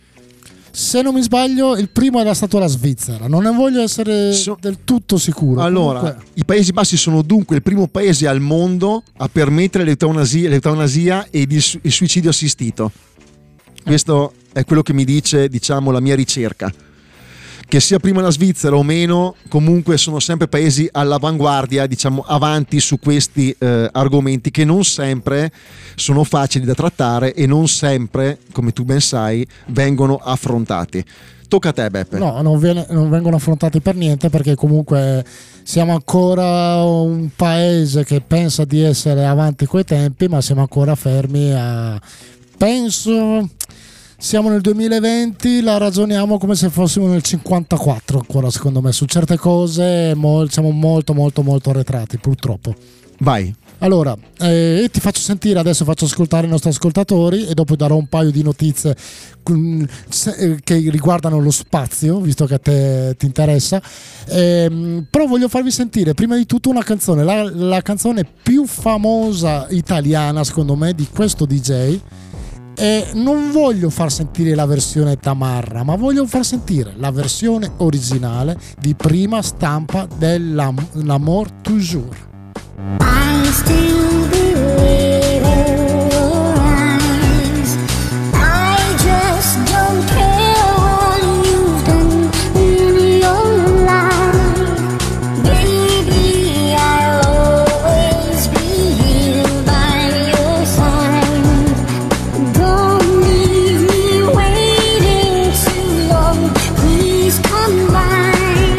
Se non mi sbaglio, il primo era stato la Svizzera. Non ne voglio essere So- del tutto sicuro. Allora, Comunque, i Paesi Bassi sono dunque il primo paese al mondo a permettere l'eutanasia, l'eutanasia e il, su- il suicidio assistito. Questo è quello che mi dice, diciamo, la mia ricerca. Che sia prima la Svizzera o meno, comunque sono sempre paesi all'avanguardia, diciamo, avanti su questi eh, argomenti che non sempre sono facili da trattare e non sempre, come tu ben sai, vengono affrontati. Tocca a te, Beppe. no, non, viene- non vengono affrontati per niente, perché comunque siamo ancora un paese che pensa di essere avanti coi tempi, ma siamo ancora fermi a... Penso... Siamo nel duemilaventi, la ragioniamo come se fossimo nel cinquantaquattro ancora, secondo me. Su certe cose mol- siamo molto molto molto arretrati, purtroppo. Vai. Allora, eh, ti faccio sentire, adesso faccio ascoltare i nostri ascoltatori e dopo darò un paio di notizie con- se- eh, che riguardano lo spazio, visto che a te ti interessa. Ehm, però voglio farvi sentire prima di tutto una canzone, la, la canzone più famosa italiana secondo me di questo D J. E non voglio far sentire la versione tamarra, ma voglio far sentire la versione originale di prima stampa dell'Amour Toujours. I still believe in your eyes. I just don't care what you've done in your life. Baby, I'll always be here by your side. Don't leave me waiting too long. Please come by.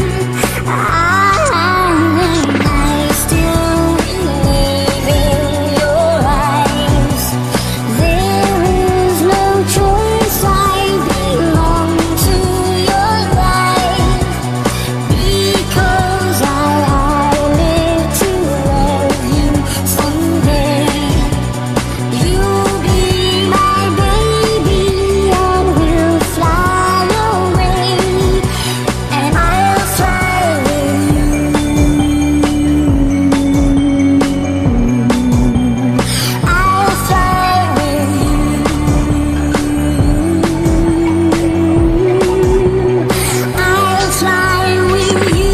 I, I still believe in your eyes. There is no choice. I belong to your life because I, I live to love you someday. You'll be my baby and we'll fly away, and I'll fly with you. I'll fly with you. I'll fly with you.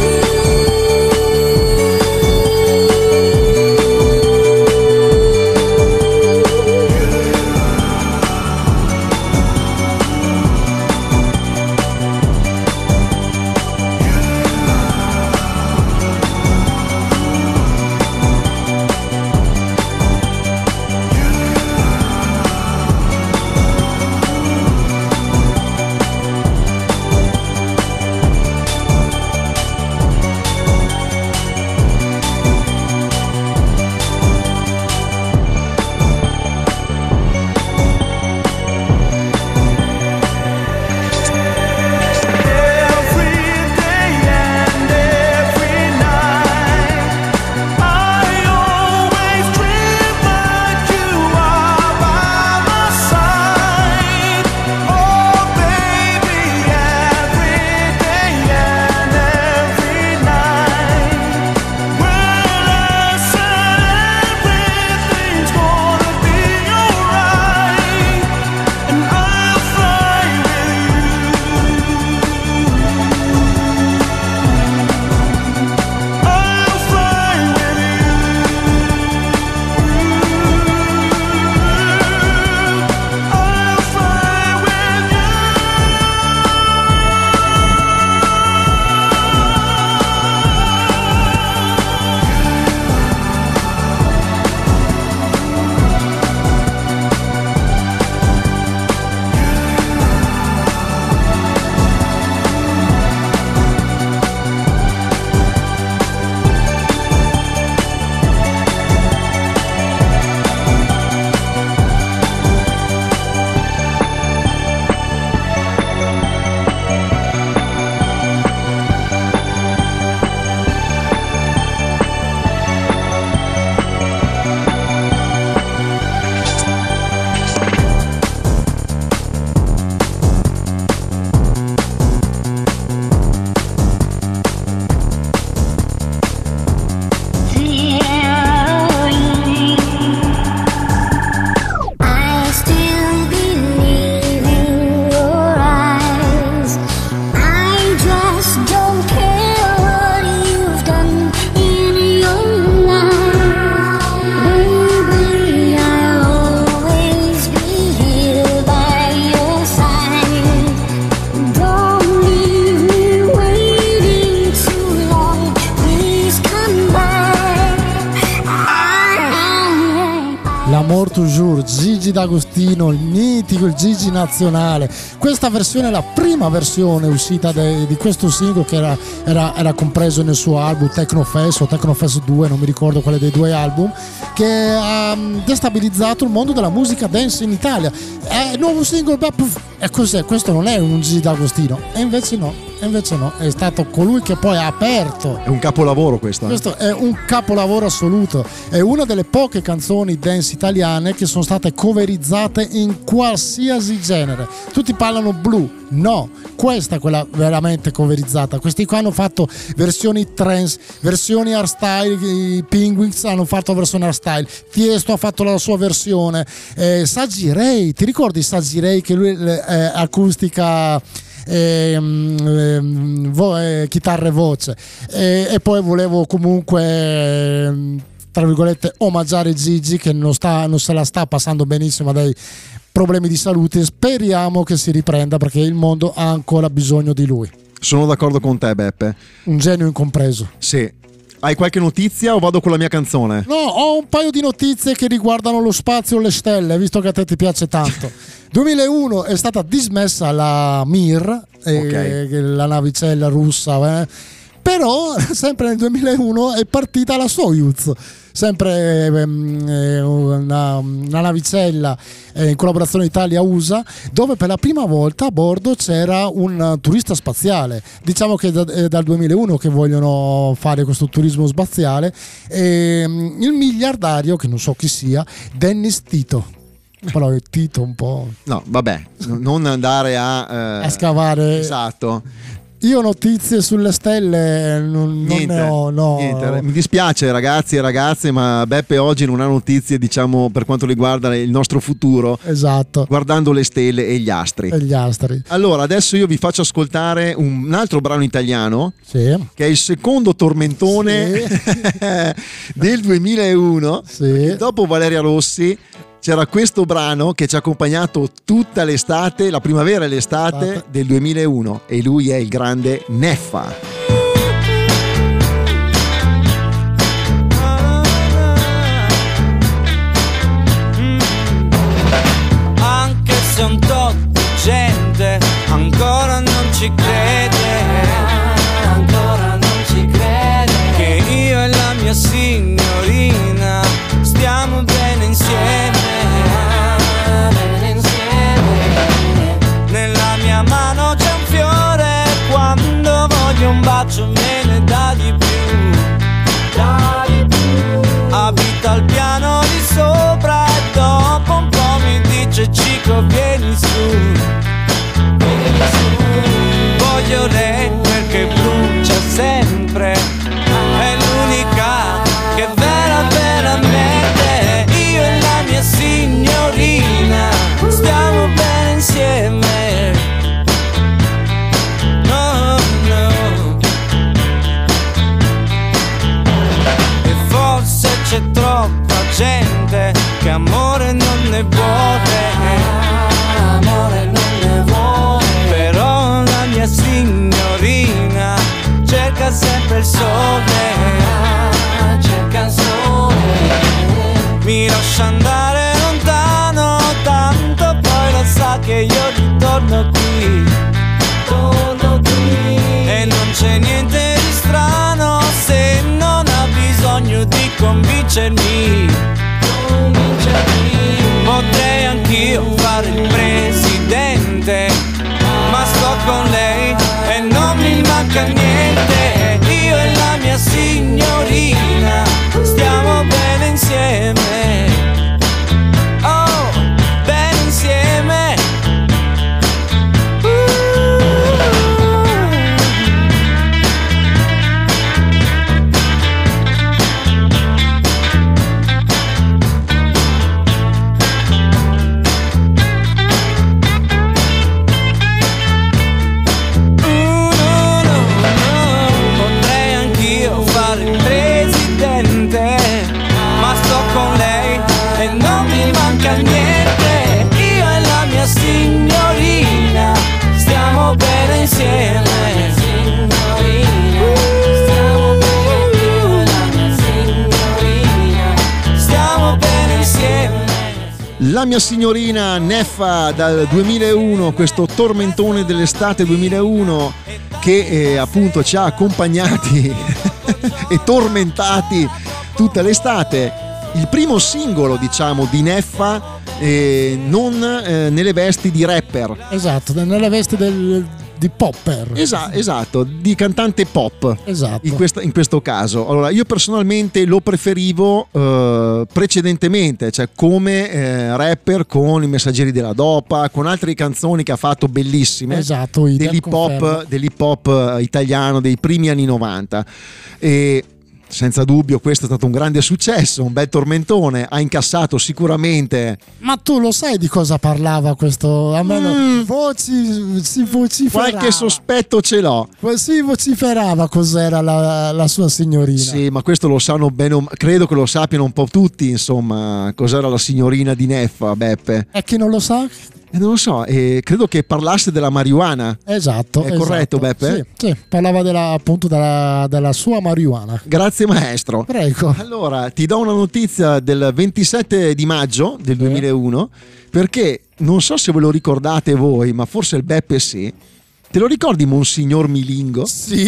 I still believe in your eyes. I just don't care what you've done in your life. Baby, I'll always be here by your side. Don't leave me waiting too long. Please come by. I, L'Amour Toujours, Gigi D'Agostino, il mitico, il Gigi nazionale. Questa versione è la prima versione uscita de- di questo singolo che era, era, era compreso nel suo album Tecnofest o Tecnofest due, non mi ricordo quale dei due album, che ha mm, destabilizzato il mondo della musica dance in Italia. È il nuovo singolo, beh, puff, e cos'è? Questo non è un Gigi D'Agostino, e invece no. E invece no, è stato colui che poi ha aperto. È un capolavoro questo. Eh? Questo è un capolavoro assoluto. È una delle poche canzoni dance italiane che sono state coverizzate in qualsiasi genere. Tutti parlano blu, no, questa è quella veramente coverizzata. Questi qua hanno fatto versioni trance, versioni hardstyle, i Penguins hanno fatto versione hardstyle, Tiesto ha fatto la sua versione, eh, Saggi Ray, ti ricordi Saggi Ray che lui eh, acustica E, um, vo- eh, chitarra e voce e, e poi volevo comunque eh, tra virgolette omaggiare Gigi che non, sta, non se la sta passando benissimo dai problemi di salute. Speriamo che si riprenda perché il mondo ha ancora bisogno di lui. Sono d'accordo con te, Beppe. Un genio incompreso. Sì. Hai qualche notizia o vado con la mia canzone? No, ho un paio di notizie che riguardano lo spazio e le stelle, visto che a te ti piace tanto. duemilauno è stata dismessa la Mir, Okay. eh, la navicella russa, eh. Però sempre nel duemilauno è partita la Soyuz, sempre ehm, eh, una, una navicella eh, in collaborazione Italia-U S A, dove per la prima volta a bordo c'era un turista spaziale. Diciamo che da, è dal duemilauno che vogliono fare questo turismo spaziale. E, il miliardario, che non so chi sia, Dennis Tito. Però è Tito un po'. No, vabbè, non andare a, eh, a scavare. Esatto. Io notizie sulle stelle non, non Niente, ne ho, no. niente. Mi dispiace ragazzi e ragazze, ma Beppe oggi non ha notizie, diciamo, per quanto riguarda il nostro futuro. Esatto. Guardando le stelle e gli astri. E gli astri. Allora, adesso io vi faccio ascoltare un, un altro brano italiano, sì, che è il secondo tormentone sì. del duemilauno. Sì. Dopo Valeria Rossi c'era questo brano che ci ha accompagnato tutta l'estate, la primavera e l'estate Estate. del duemilauno, e lui è il grande Neffa. Anche se un tot di gente ancora non ci crede, ancora non ci crede, che io e la mia signorina stiamo bene insieme, bene insieme. Nella mia mano c'è un fiore, quando voglio un bacio me ne dà di più, dà di più. Abita al piano di sopra e dopo un po' mi dice Cico vieni su, vieni su. Voglio lei perché brucia sempre, è l'unica che vera veramente. Io e la mia signorina stiamo bene insieme, no, no. E forse c'è troppa gente che amore non ne vuole, amore non ne vuole. Però la mia signorina cerca sempre il sole, cerca il sole. Mi lascia andare lontano, tanto poi lo sa che io ritorno qui, torno qui. E non c'è niente di strano se non ha bisogno di convincermi, convincermi. Potrei anch'io fare il presidente, ma sto con lei e non mi manca niente. Io e la mia signorina stiamo bene insieme, oh, bene insieme. Con lei e non mi manca niente. Io e la mia signorina stiamo bene insieme, signorina, stiamo bene. Io e la mia signorina stiamo bene insieme. La mia signorina Neffa dal duemilauno, questo tormentone dell'estate duemilauno che eh, appunto ci ha accompagnati e tormentati tutta l'estate. Il primo singolo, diciamo, di Neffa, eh, non eh, nelle vesti di rapper. Esatto, nelle vesti del, di popper. Esa- esatto, di cantante pop. Esatto. In, questa- in questo caso. Allora, io personalmente lo preferivo eh, precedentemente, cioè come eh, rapper con i Messaggeri della Dopa, con altre canzoni che ha fatto bellissime. Esatto, idem, dell'hip confermo. hop, dell'hip hop italiano dei primi anni novanta. E senza dubbio questo è stato un grande successo, un bel tormentone, ha incassato sicuramente. Ma tu lo sai di cosa parlava questo? A me Mm. voci, si vociferava. Qualche sospetto ce l'ho. Si vociferava cos'era la, la sua signorina. Sì, ma questo lo sanno bene, o- credo che lo sappiano un po' tutti, insomma, cos'era la signorina di Neffa, Beppe. E chi non lo sa? E non lo so, eh, credo che parlasse della marijuana. Esatto. È esatto. corretto, Beppe? Sì, sì, parlava della, appunto della, della sua marijuana. Grazie maestro. Prego. Allora, ti do una notizia del ventisette di maggio del duemilauno, perché non so se ve lo ricordate voi, ma forse il Beppe sì. Te lo ricordi Monsignor Milingo?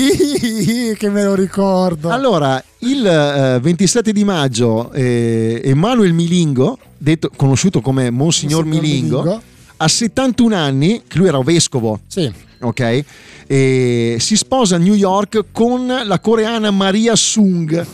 Sì, che me lo ricordo. Allora, il eh, ventisette di maggio eh, Emanuel Milingo, detto, conosciuto come Monsignor Monsignor Milingo, Milingo. a settantuno anni, che lui era vescovo, Sì. ok? E si sposa a New York con la coreana Maria Sung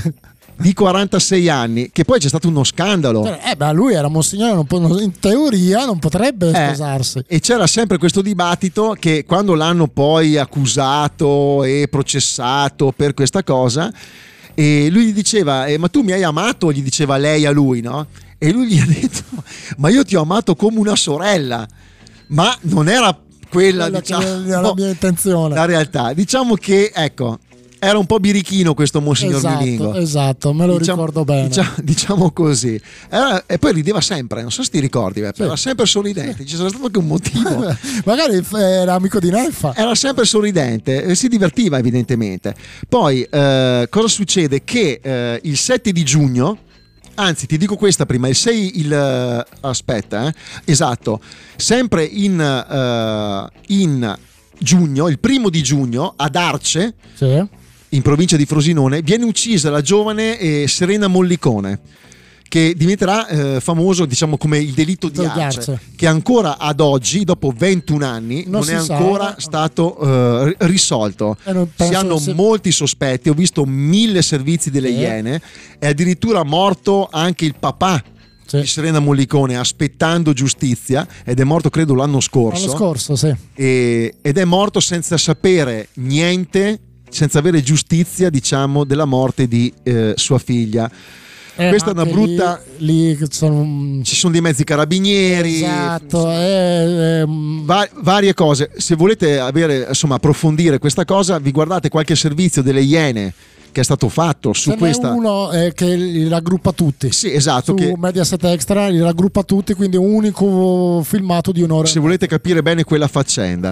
di quarantasei anni, che poi c'è stato uno scandalo. Eh, beh, lui era monsignore, non può- in teoria non potrebbe Eh, sposarsi. E c'era sempre questo dibattito che quando l'hanno poi accusato e processato per questa cosa, e lui gli diceva eh, ma tu mi hai amato, gli diceva lei a lui, no? E lui gli ha detto ma io ti ho amato come una sorella, ma non era quella, Quella che diciamo, era la mia intenzione. la realtà. Diciamo che ecco, era un po' birichino questo Monsignor Esatto, Milingo. esatto, me lo Diciamo- ricordo bene. Diciamo, diciamo così. Era- e poi rideva sempre, non so se ti ricordi, Beppe, Sì. era sempre sorridente, ci sarà stato anche un motivo. Magari era amico di Neffa. Era sempre sorridente e si divertiva evidentemente. Poi eh, cosa succede? Che eh, il sette di giugno, anzi ti dico questa prima, il sei, il, eh, aspetta, eh, esatto, sempre in, eh, in giugno, il primo di giugno, ad Arce, Sì. in provincia di Frosinone, viene uccisa la giovane eh, Serena Mollicone, che diventerà eh, famoso, diciamo, come il delitto di Di Arce, Arce. che ancora ad oggi, dopo ventuno anni, Non non, è si sa. ancora stato eh, risolto. E non Si penso hanno se- molti sospetti, ho visto mille servizi delle Sì. Iene, è addirittura morto anche il papà Sì. di Serena Mollicone aspettando giustizia, ed è morto credo l'anno scorso, L'anno scorso, sì. e- ed è morto senza sapere niente, senza avere giustizia, diciamo, della morte di eh, sua figlia. Eh, Questa è ma una anche brutta. Lì, lì sono. Ci sono dei mezzi carabinieri, Esatto. eh, ehm, va- varie cose. Se volete avere, insomma, approfondire questa cosa, vi guardate qualche servizio delle Iene che è stato fatto su ce n'è questa. uno eh, che li raggruppa tutti. Sì, esatto. Su Che Mediaset Extra li raggruppa tutti, quindi un unico filmato di un'ora. se volete capire bene quella faccenda.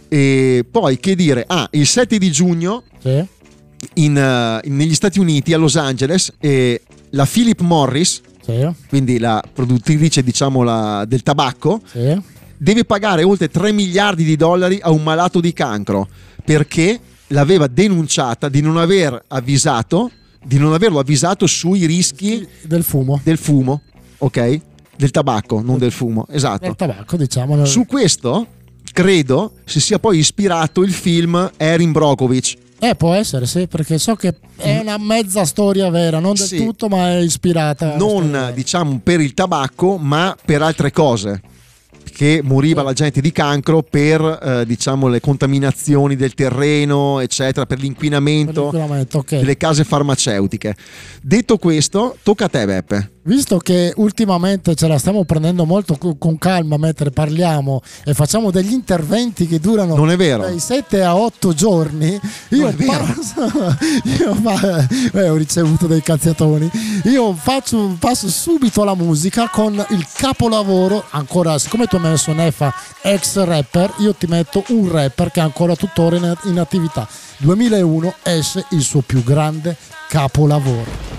E poi che dire? Ah, il sette di giugno Sì. in, eh, in- negli Stati Uniti, a Los Angeles, eh, la Philip Morris, Sì. quindi la produttrice, diciamo, la- del tabacco, Sì. deve pagare oltre tre miliardi di dollari a un malato di cancro perché l'aveva denunciata di non aver avvisato, di non averlo avvisato sui rischi Del fumo. del fumo, ok? Del tabacco, non del fumo, esatto. Del tabacco, diciamo. Su questo credo si sia poi ispirato il film Erin Brockovich. Eh, può essere, sì, perché so che è una mezza storia vera, non del Sì. tutto, ma è ispirata. a una storia Non vera. diciamo per il tabacco, ma per altre cose. Che moriva la gente di cancro per eh, diciamo le contaminazioni del terreno, eccetera, per Per l'inquinamento l'inquinamento, ok. delle case farmaceutiche. Detto questo, tocca a te, Beppe. Visto che ultimamente ce la stiamo prendendo molto co- con calma mentre parliamo e facciamo degli interventi che durano Non è vero. dai sette a otto giorni, io, Non è vero. passo, io fa- eh, ho ricevuto dei cazziatoni. Io faccio, passo subito alla musica con il capolavoro. Ancora, siccome tu hai messo Neffa ex rapper, io ti metto un rapper che è ancora tuttora in, in attività. duemilauno esce il suo più grande capolavoro.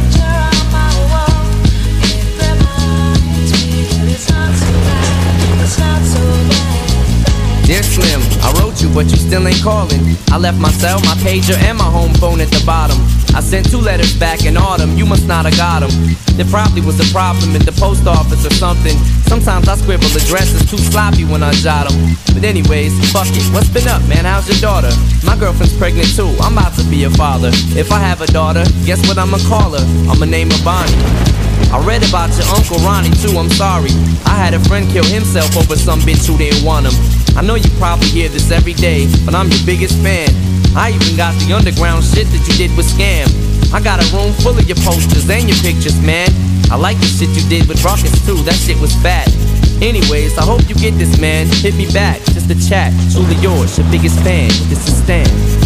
It's but you still ain't calling. I left my cell, my pager, and my home phone at the bottom. I sent two letters back in autumn, you must not have got them. There probably was a problem in the post office or something. Sometimes I scribble addresses too sloppy when I jot them. But anyways, fuck it, what's been up, man? How's your daughter? My girlfriend's pregnant too, I'm about to be a father. If I have a daughter, guess what I'ma call her? I'ma name her Bonnie. I read about your Uncle Ronnie too, I'm sorry. I had a friend kill himself over some bitch who didn't want him. I know you probably hear this every day, but I'm your biggest fan. I even got the underground shit that you did with Scam. I got a room full of your posters and your pictures, man. I like the shit you did with Ruckus too, that shit was fat. Anyways, I hope you get this, man. Hit me back, just a chat. Truly yours, your biggest fan. This is Stan.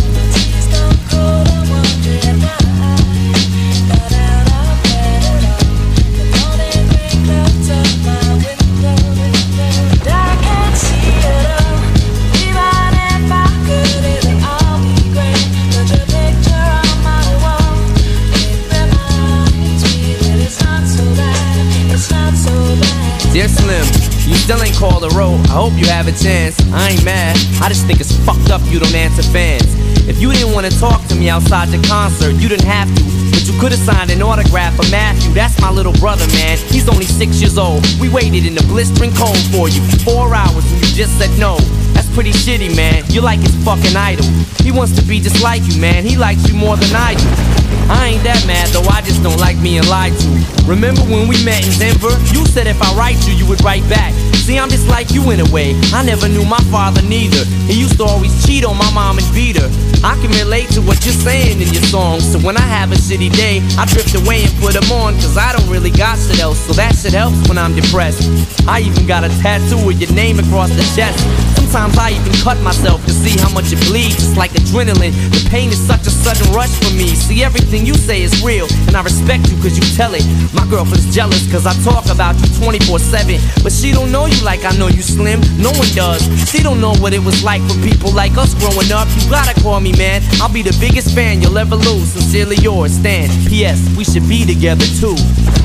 Dear Slim, you still ain't called a road. I hope you have a chance. I ain't mad, I just think it's fucked up you don't answer fans. If you didn't want to talk to me outside the concert, you didn't have to. But you could've signed an autograph for Matthew. That's my little brother, man. He's only six years old. We waited in the blistering cold for you for four hours and you just said no. That's pretty shitty, man. You're like his fucking idol. He wants to be just like you, man. He likes you more than I do. I ain't that mad though, I just don't like being lied to. Remember when we met in Denver? You said if I write you, you would write back. See, I'm just like you in a way. I never knew my father neither. He used to always cheat on my mom and beat her. I can relate to what you're saying in your songs. So when I have a shitty day, I drift away and put them on. Cause I don't really got shit else, so that shit helps when I'm depressed. I even got a tattoo with your name across the chest. Sometimes I even cut myself to see how much it bleeds. It's like adrenaline. The pain is such a sudden rush for me. See, everything you say is real, and I respect you cause you tell it. My girlfriend's jealous cause I talk about you twenty-four seven. But she don't know you like I know you, Slim. No one does. She don't know what it was like for people like us growing up. You gotta call me, man. I'll be the biggest fan you'll ever lose. Sincerely yours, Stan. P S. We should be together too.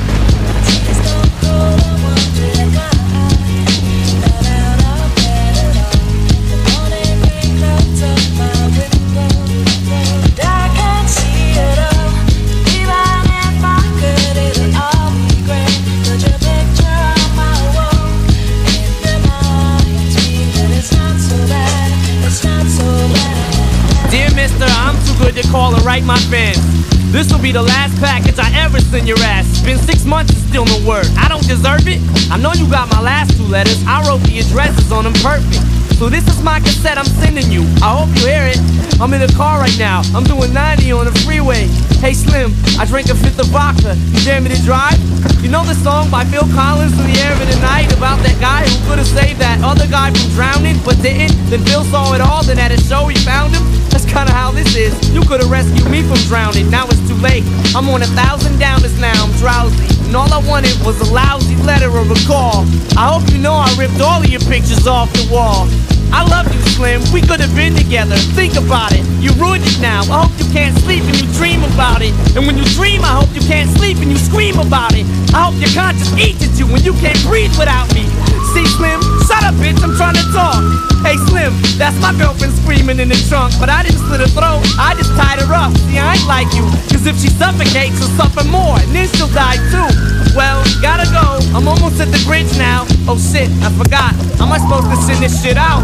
To call and write my fans. This will be the last package I ever send your ass. It's been six months and still no word. I don't deserve it. I know you got my last two letters. I wrote the addresses on them perfect. So this is my cassette I'm sending you. I hope you hear it. I'm in the car right now. I'm doing ninety on the freeway. Hey Slim, I drank a fifth of vodka. You dare me to drive? You know the song by Phil Collins, In the Air of the Night, about that guy who could've saved that other guy from drowning but didn't? Then Phil saw it all, then at a show he found him? That's kinda how this is. You could've rescued me from drowning, now it's too late. I'm on a thousand downers now, I'm drowsy. And all I wanted was a lousy letter or a call. I hope you know I ripped all of your pictures off the wall. I love you, Slim, we could've been together. Think about it, you ruined it now. I hope you can't sleep and you dream about it. And when you dream, I hope you can't sleep and you scream about it. I hope your conscience eats at you when you can't breathe without me. See, Slim, shut up, bitch, I'm trying to talk. Hey, Slim, that's my girlfriend screaming in the trunk. But I didn't slit her throat, I just tied her up. See, I ain't like you, cause if she suffocates, she'll suffer more, and then she'll die too. Well, gotta go, I'm almost at the bridge now. Oh shit, I forgot, how am I supposed to send this shit out?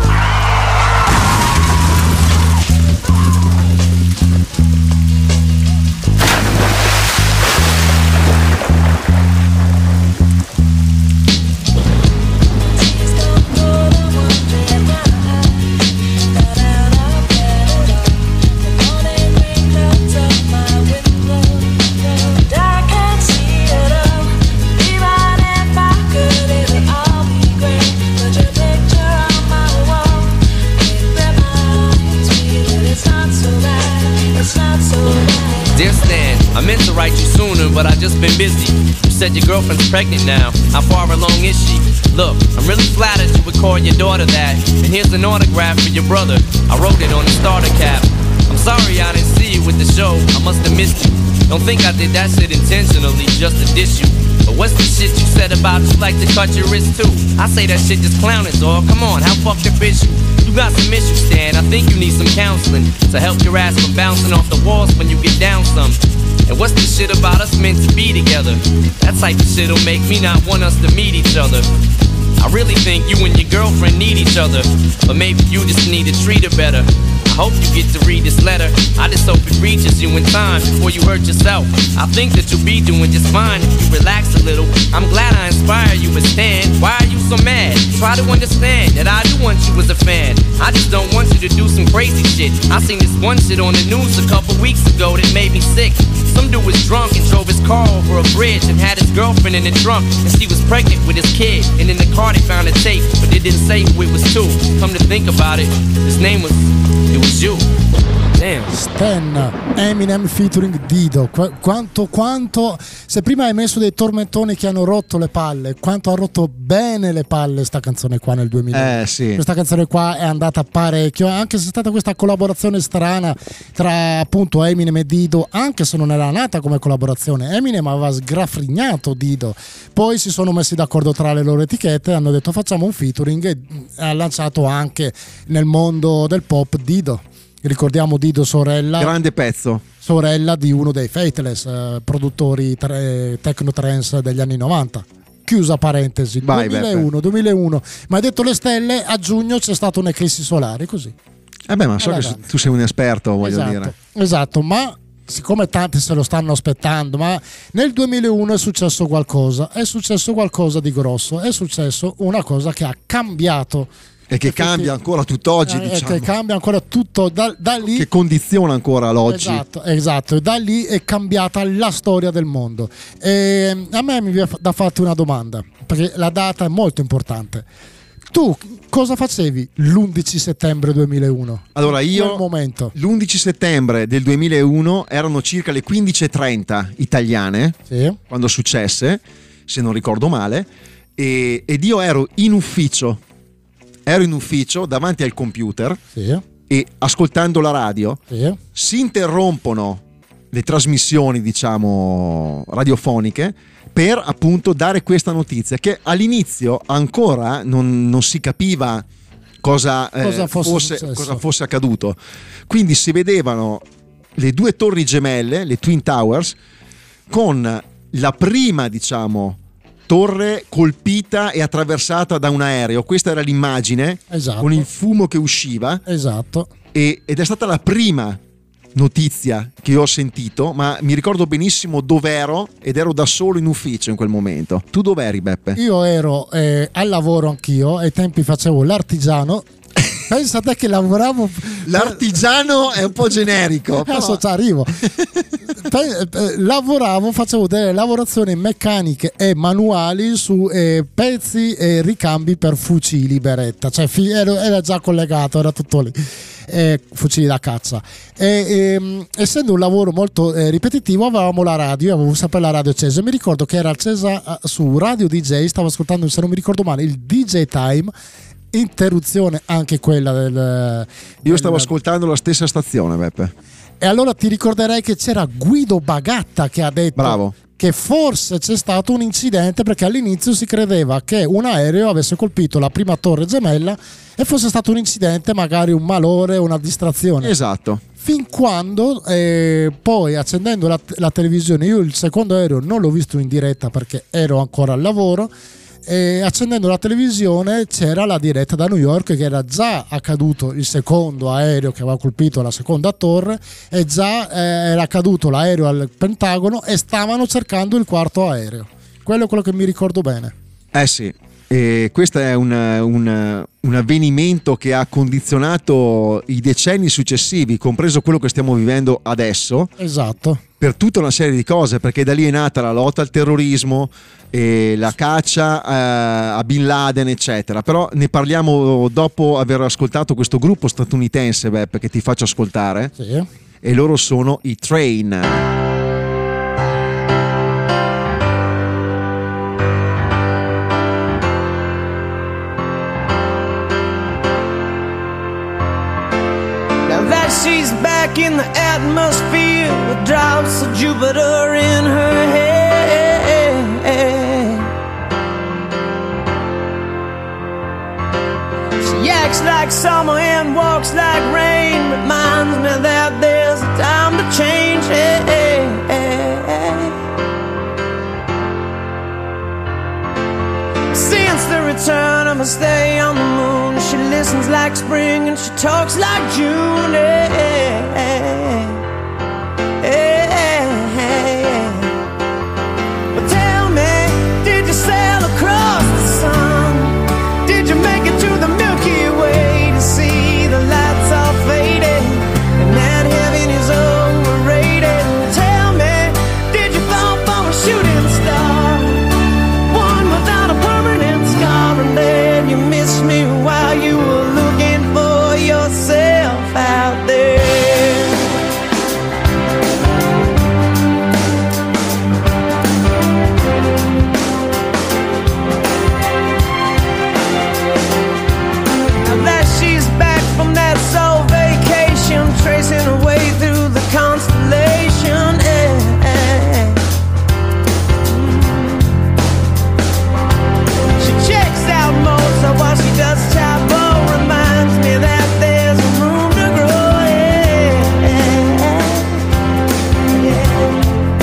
But I just been busy. You said your girlfriend's pregnant now. How far along is she? Look, I'm really flattered you would call your daughter that. And here's an autograph for your brother. I wrote it on the starter cap. I'm sorry I didn't see you with the show. I must have missed you. Don't think I did that shit intentionally just to diss you. But what's the shit you said about you like to cut your wrist too? I say that shit just clowning, dog. Come on, how fucked up is you? You got some issues, Stan. I think you need some counseling to help your ass from bouncing off the walls when you get down some. And what's this shit about us meant to be together? That type of shit'll make me not want us to meet each other. I really think you and your girlfriend need each other, but maybe you just need to treat her better. I hope you get to read this letter. I just hope it reaches you in time before you hurt yourself. I think that you'll be doing just fine if you relax a little. I'm glad I inspire you, but Stan, why are you so mad? Try to understand that I do want you as a fan. I just don't want you to do some crazy shit. I seen this one shit on the news a couple weeks ago that made me sick. Some dude was drunk and drove his car over a bridge and had his girlfriend in the trunk, and she was pregnant with his kid. And in the car they found a tape, but they didn't say who it was to. Come to think about it, his name was, it was you. Damn. Stan, Eminem featuring Dido. Qu- quanto, quanto, se prima hai messo dei tormentoni che hanno rotto le palle, quanto ha rotto bene le palle sta canzone qua nel duemila. Eh sì. Questa canzone qua è andata parecchio, anche se è stata questa collaborazione strana tra appunto Eminem e Dido, anche se non era nata come collaborazione. Eminem aveva sgraffignato Dido, poi si sono messi d'accordo tra le loro etichette, hanno detto facciamo un featuring e ha lanciato anche nel mondo del pop Dido. Ricordiamo Dido, sorella, grande pezzo, sorella di uno dei Faithless, eh, produttori tre, techno trance degli anni novanta. Chiusa parentesi. Vai, duemilauno, duemilauno. Ma hai detto le stelle, a giugno c'è stata un'eclissi solare, così. Eh beh, ma so Allora, che tu sei un esperto, voglio esatto, dire. Esatto, ma siccome tanti se lo stanno aspettando, ma nel duemilauno è successo qualcosa, è successo qualcosa di grosso, è successo una cosa che ha cambiato. E che cambia ancora tutt'oggi, eh, diciamo. Che cambia ancora tutto da, da lì. Che condiziona ancora l'oggi. Esatto, esatto. E da lì è cambiata la storia del mondo. E a me mi viene da farti una domanda, perché la data è molto importante. Tu cosa facevi l'undici settembre duemilauno? Allora io, quel momento. l'undici settembre del duemilauno erano circa le quindici e trenta italiane, sì, quando successe, se non ricordo male, e, ed io ero in ufficio. Ero in ufficio davanti al computer, sì, e ascoltando la radio, sì, si interrompono le trasmissioni, diciamo, radiofoniche per appunto dare questa notizia che all'inizio ancora non, non si capiva cosa, eh, Cosa fosse fosse, successo. cosa fosse accaduto. Quindi si vedevano le due torri gemelle, le Twin Towers, con la prima, diciamo, torre colpita e attraversata da un aereo. Questa era l'immagine, esatto, con il fumo che usciva, esatto. e, ed è stata la prima notizia che io ho sentito, ma mi ricordo benissimo dov'ero, ed ero da solo in ufficio in quel momento. Tu dov'eri, Beppe? Io ero eh, al lavoro anch'io, ai tempi facevo l'artigiano. Pensa te che lavoravo. L'artigiano è un po' generico, però... Adesso ci arrivo. Lavoravo, facevo delle lavorazioni meccaniche e manuali su eh, pezzi e ricambi per fucili Beretta, cioè fi- ero, era già collegato, era tutto lì. Eh, fucili da caccia. E, ehm, essendo un lavoro molto eh, ripetitivo, avevamo la radio, io avevo sempre la radio accesa. Mi ricordo che era accesa eh, su Radio D J, stavo ascoltando, se non mi ricordo male, il D J Time. Interruzione anche quella del. Io stavo ascoltando la stessa stazione, Beppe. E allora ti ricorderai che c'era Guido Bagatta che ha detto Bravo. che forse c'è stato un incidente, perché all'inizio si credeva che un aereo avesse colpito la prima torre gemella e fosse stato un incidente, magari un malore, una distrazione. Esatto. Fin quando eh, poi, accendendo la, la televisione, io il secondo aereo non l'ho visto in diretta perché ero ancora al lavoro, e accendendo la televisione c'era la diretta da New York, che era già accaduto il secondo aereo che aveva colpito la seconda torre, e già eh, era accaduto l'aereo al Pentagono e stavano cercando il quarto aereo. Quello è quello che mi ricordo bene. Eh sì, e questo è un, un, un avvenimento che ha condizionato i decenni successivi, compreso quello che stiamo vivendo adesso. Esatto. Per tutta una serie di cose, perché da lì è nata la lotta al terrorismo e la caccia eh, a Bin Laden, eccetera. Però ne parliamo dopo aver ascoltato questo gruppo statunitense, Beppe, che ti faccio ascoltare. Sì. E loro sono i Train. She's back in the atmosphere with drops of Jupiter in her head. She acts Talks like summer and walks like rain. Reminds me that there's a time to change. Hey, hey, hey, hey. Since the return of her stay on the moon, she listens like spring and she talks like June. Hey, hey, hey. Hey, hey, hey. But tell me, did you sail across the sun? Did you make it to the Milky Way to see the lights all faded and that heaven is overrated? Tell me, did you fall for a shooting star, one without a permanent scar, and then you missed me while you were looking for yourself out there? Tracing her way through the constellation. Eh, eh. She checks out Mozart while she does Chapo. Reminds me that there's room to grow. Eh, eh, eh.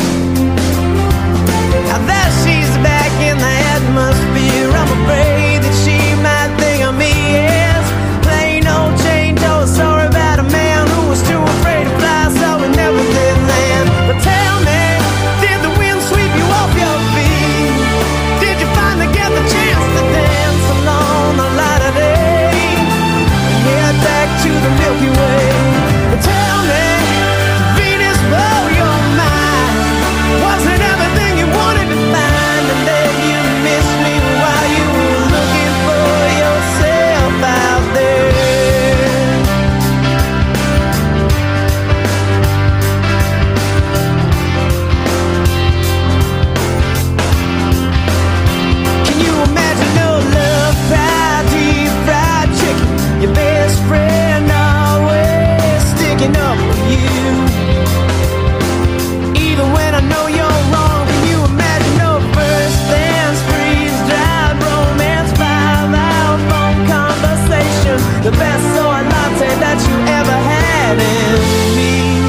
Now that she's back in the atmosphere, I'm afraid that she might think of me as plain old Jane Doe. Sorry about a man who was too afraid to fly, so we never did land. But tell me, did the wind sweep you off your feet? Did you finally get the chance to dance along the light of day and head back to the Milky Way? But tell me, did Venus blow your mind? Was it everything you wanted to find, and then you missed me while you were looking for yourself out there? Your best friend always sticking up for you, even when I know you're wrong. Can you imagine no first dance, freeze dried romance, five hour phone conversation, the best soy latte that you ever had in me?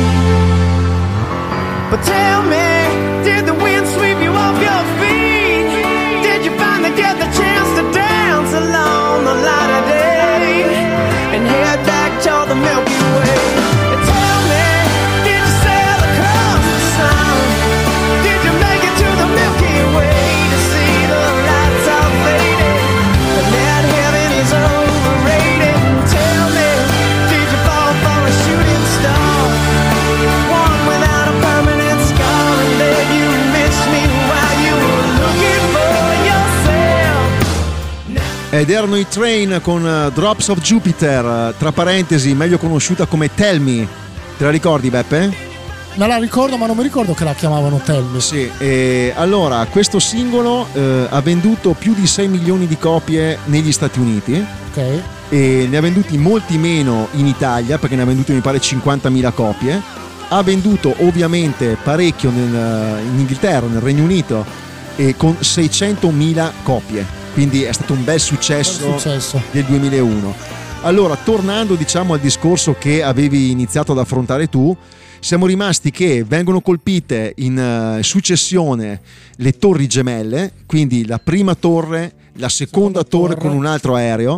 But tell me, did the wind sweep you off your feet? Did you finally get the chance to dance along the light of day and head back to the Milky Way? And tell me, did you sail across the sun? Did you make it to the Milky Way to see the lights all faded and that heaven is overrated? And tell me, did you fall for a shooting star, one without a permanent scar, and then you missed me while you were looking for yourself? Ed erano i Train con uh, Drops of Jupiter, uh, tra parentesi meglio conosciuta come Tell Me. Te la ricordi, Beppe? Me la ricordo, ma non mi ricordo che la chiamavano Tell Me. Sì, e allora questo singolo uh, ha venduto più di sei milioni di copie negli Stati Uniti. Ok. E ne ha venduti molti meno in Italia, perché ne ha venduti mi pare cinquantamila copie. Ha venduto ovviamente parecchio nel, in Inghilterra, nel Regno Unito, e con seicentomila copie. Quindi è stato un bel successo, bel successo del duemilauno. Allora, tornando diciamo al discorso che avevi iniziato ad affrontare tu, siamo rimasti che vengono colpite in uh, successione le torri gemelle, quindi la prima torre, la seconda, seconda torre, torre con un altro aereo.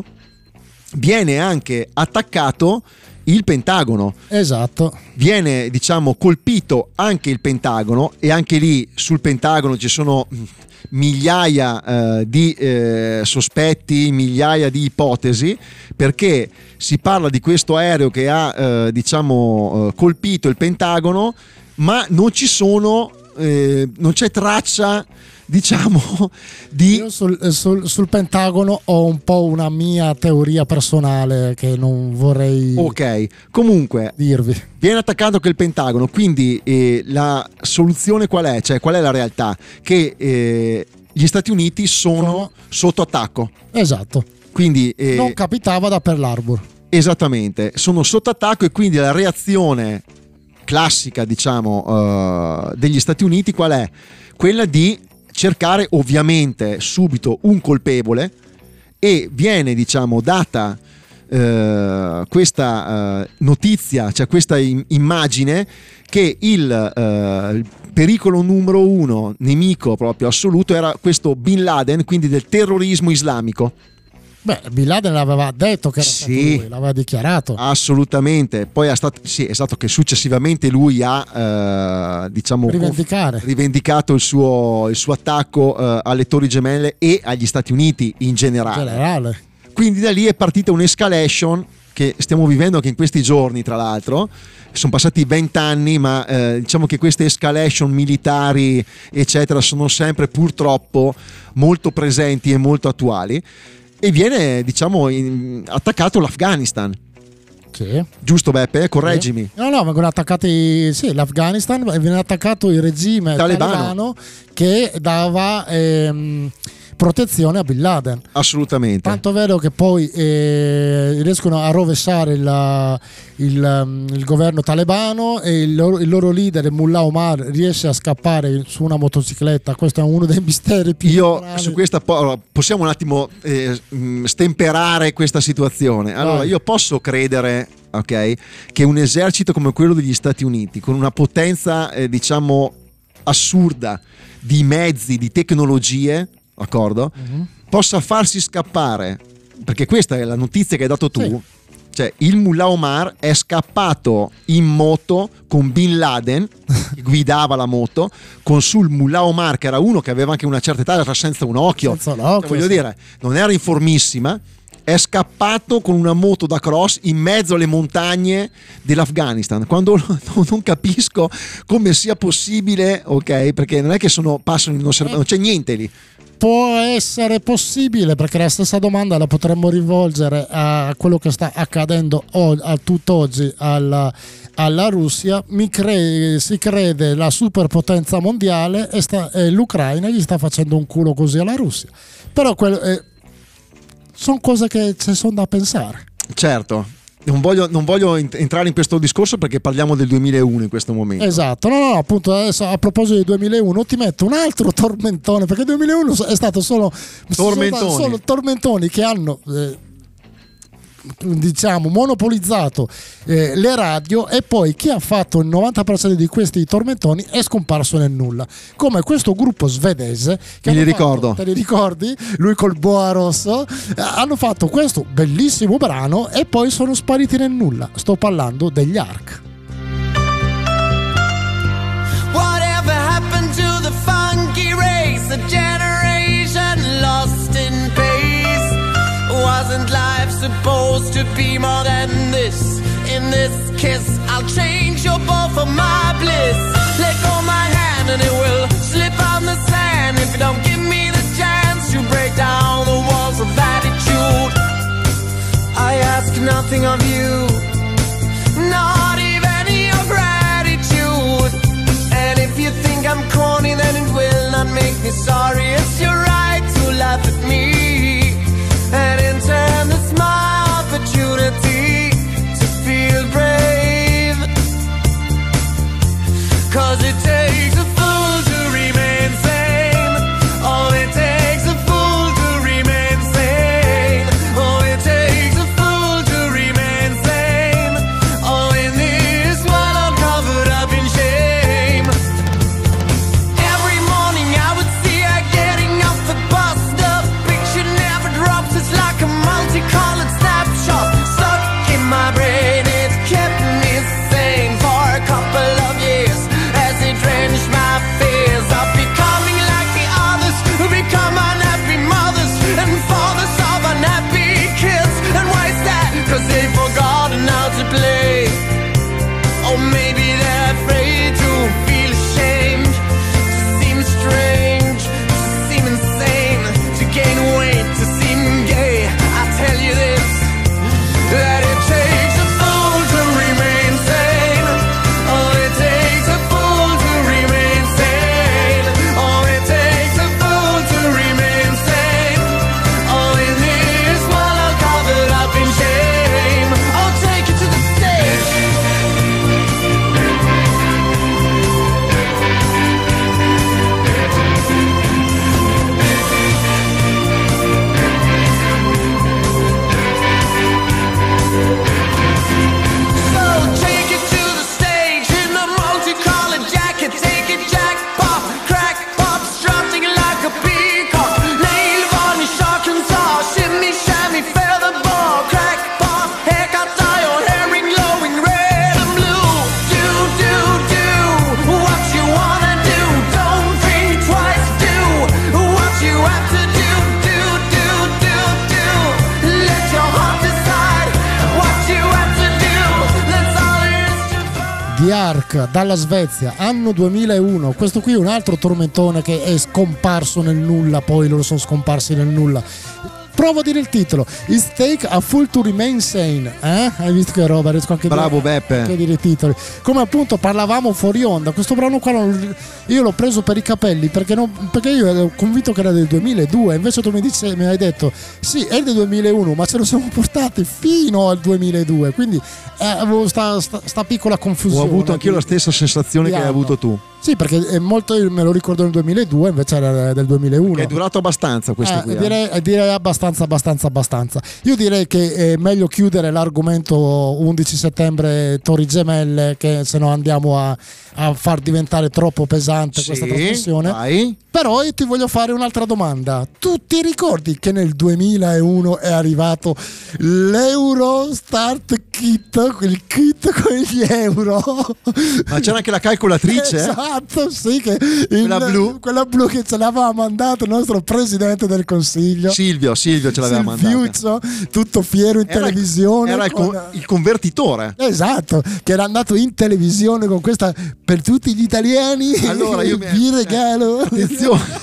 Viene anche attaccato il Pentagono. Esatto. Viene, diciamo, colpito anche il Pentagono, e anche lì sul Pentagono ci sono migliaia eh, di eh, sospetti, migliaia di ipotesi, perché si parla di questo aereo che ha eh, diciamo eh, colpito il Pentagono, ma non ci sono eh, non c'è traccia, diciamo, di... Io sul, sul, sul Pentagono ho un po' una mia teoria personale che non vorrei ok comunque dirvi. Viene attaccato anche il Pentagono, quindi eh, la soluzione qual è? Cioè, qual è la realtà? Che eh, gli Stati Uniti sono, sono sotto attacco. Esatto. Quindi eh, non capitava da Pearl Harbor. Esattamente, sono sotto attacco, e quindi la reazione classica, diciamo, uh, degli Stati Uniti qual è? Quella di cercare ovviamente subito un colpevole, e viene, diciamo, data eh, questa eh, notizia, cioè questa im- immagine che il, eh, il pericolo numero uno, nemico proprio assoluto, era questo Bin Laden, quindi del terrorismo islamico. Beh, Bin Laden l'aveva detto che era stato Sì, lui, l'aveva dichiarato. assolutamente. Poi è stato, sì, è stato che successivamente lui ha eh, diciamo Rivendicare. rivendicato il suo, il suo attacco eh, alle Torri Gemelle e agli Stati Uniti in generale. Generale. Quindi da lì è partita un'escalation che stiamo vivendo anche in questi giorni, tra l'altro. Sono passati vent'anni, ma eh, diciamo che queste escalation militari, eccetera, sono sempre purtroppo molto presenti e molto attuali. E viene, diciamo, in, attaccato l'Afghanistan. Sì. Giusto, Beppe? Correggimi. No, no, vengono attaccati, sì, l'Afghanistan, viene attaccato il regime Talebano. talebano che dava ehm, protezione a Bin Laden. Assolutamente. Tanto vero che poi eh, riescono a rovesciare il, il, um, il governo talebano e il loro, il loro leader, Mullah Omar, riesce a scappare su una motocicletta. Questo è uno dei misteri più Io strani. su questa po- possiamo un attimo eh, mh, stemperare questa situazione. Allora, Vai. io posso credere, ok, che un esercito come quello degli Stati Uniti, con una potenza eh, diciamo assurda di mezzi, di tecnologie, d'accordo, Mhm. possa farsi scappare, perché questa è la notizia che hai dato tu. Sì. Cioè, il Mullah Omar è scappato in moto con Bin Laden, che guidava la moto, con sul Mullah Omar, che era uno che aveva anche una certa età, era senza un occhio. Senza un occhio, Cioè, voglio sì. dire, non era in formissima. È scappato con una moto da cross in mezzo alle montagne dell'Afghanistan. Quando non capisco come sia possibile, ok? Perché non è che sono, passano inosservati, non c'è niente lì. Può essere possibile, perché la stessa domanda la potremmo rivolgere a quello che sta accadendo o- a tutt'oggi alla, alla Russia. Mi cre- si crede la superpotenza mondiale e, sta- e l'Ucraina gli sta facendo un culo così alla Russia. Però quello, eh, sono cose che ci sono da pensare. Certo. Non voglio, non voglio ent- entrare in questo discorso perché parliamo del duemilauno in questo momento. Esatto, no, no, no, appunto adesso a proposito del duemilauno ti metto un altro tormentone, perché il duemilauno è stato solo Tormentoni. solo, solo tormentoni che hanno eh, diciamo monopolizzato eh, le radio, e poi chi ha fatto il novanta per cento di questi tormentoni è scomparso nel nulla, come questo gruppo svedese che Me li hanno ricordo. fatto, te li ricordi? Lui col boa rosso, eh, hanno fatto questo bellissimo brano e poi sono spariti nel nulla. Sto parlando degli Ark. Whatever happened to the funky race? A generation lost in pace. Wasn't life supposed to be more than this? In this kiss, I'll change your bow for my bliss. Let go my hand and it will slip on the sand. If you don't give me the chance to break down the walls of attitude, I ask nothing of you, not even your gratitude. And if you think I'm corny, then it will not make me sorry. It's your right to laugh at me, and in turn it's my opportunity to feel brave. Cause it takes a fool to remain sane. Oh, it takes a fool to remain sane. Oh, it takes a fool to remain sane. Oh, in this world I'm covered up in shame. Every morning I would see her getting off the bus. The picture never drops. It's like a multicolored snapshot stuck in my brain. It kept me sane for a couple of years as it drenched my fears of becoming like the others who become unhappy mothers and fathers of unhappy kids. And why is that? Cause they've forgotten how to play. Or maybe they're afraid to feel ashamed, to seem strange, to seem insane, to gain weight, to seem gay. I tell you this, that it takes a fool to remain sane. Oh, it takes a fool to remain sane. Oh, it takes a fool to remain sane. Oh, in this world I'm covered up in shame. Oh, take it to the stage. The Ark dalla Svezia, anno duemilauno. Questo qui è un altro tormentone che è scomparso nel nulla, poi loro sono scomparsi nel nulla. Provo a dire il titolo. Is Take a Fool to Remain Sane. Eh? Hai visto che roba? Riesco anche Bravo a dire, Beppe. anche a dire i titoli. Come appunto parlavamo fuori onda, questo brano qua non, io l'ho preso per i capelli perché, non, perché io ero convinto che era del duemiladue. Invece tu mi, dice, mi hai detto sì, è del duemilauno, ma ce lo siamo portati fino al duemiladue. Quindi eh, avevo sta, sta, sta piccola confusione. Ho avuto anch'io la stessa sensazione che hai avuto tu. Sì, perché è molto, me lo ricordo nel duemiladue, invece era del duemilauno. Che è durato abbastanza questo eh, qui. Direi, eh. direi abbastanza, abbastanza, abbastanza. Io direi che è meglio chiudere l'argomento undici settembre Torri Gemelle, che se no andiamo a, a far diventare troppo pesante Sì, questa trasmissione. vai. Però io ti voglio fare un'altra domanda. Tu ti ricordi che nel duemilauno è arrivato l'Euro Start Kit, il kit con gli euro? Ma c'era anche la calcolatrice? Esatto, sì, che il, Quella blu? quella blu che ce l'aveva mandato il nostro presidente del consiglio. Silvio, Silvio ce l'aveva mandato. Silviuzzo, tutto fiero in Era- televisione. Era il, con- con- il convertitore. Esatto, che era andato in televisione con questa per tutti gli italiani. Allora io mi- vi regalo. Attenzione.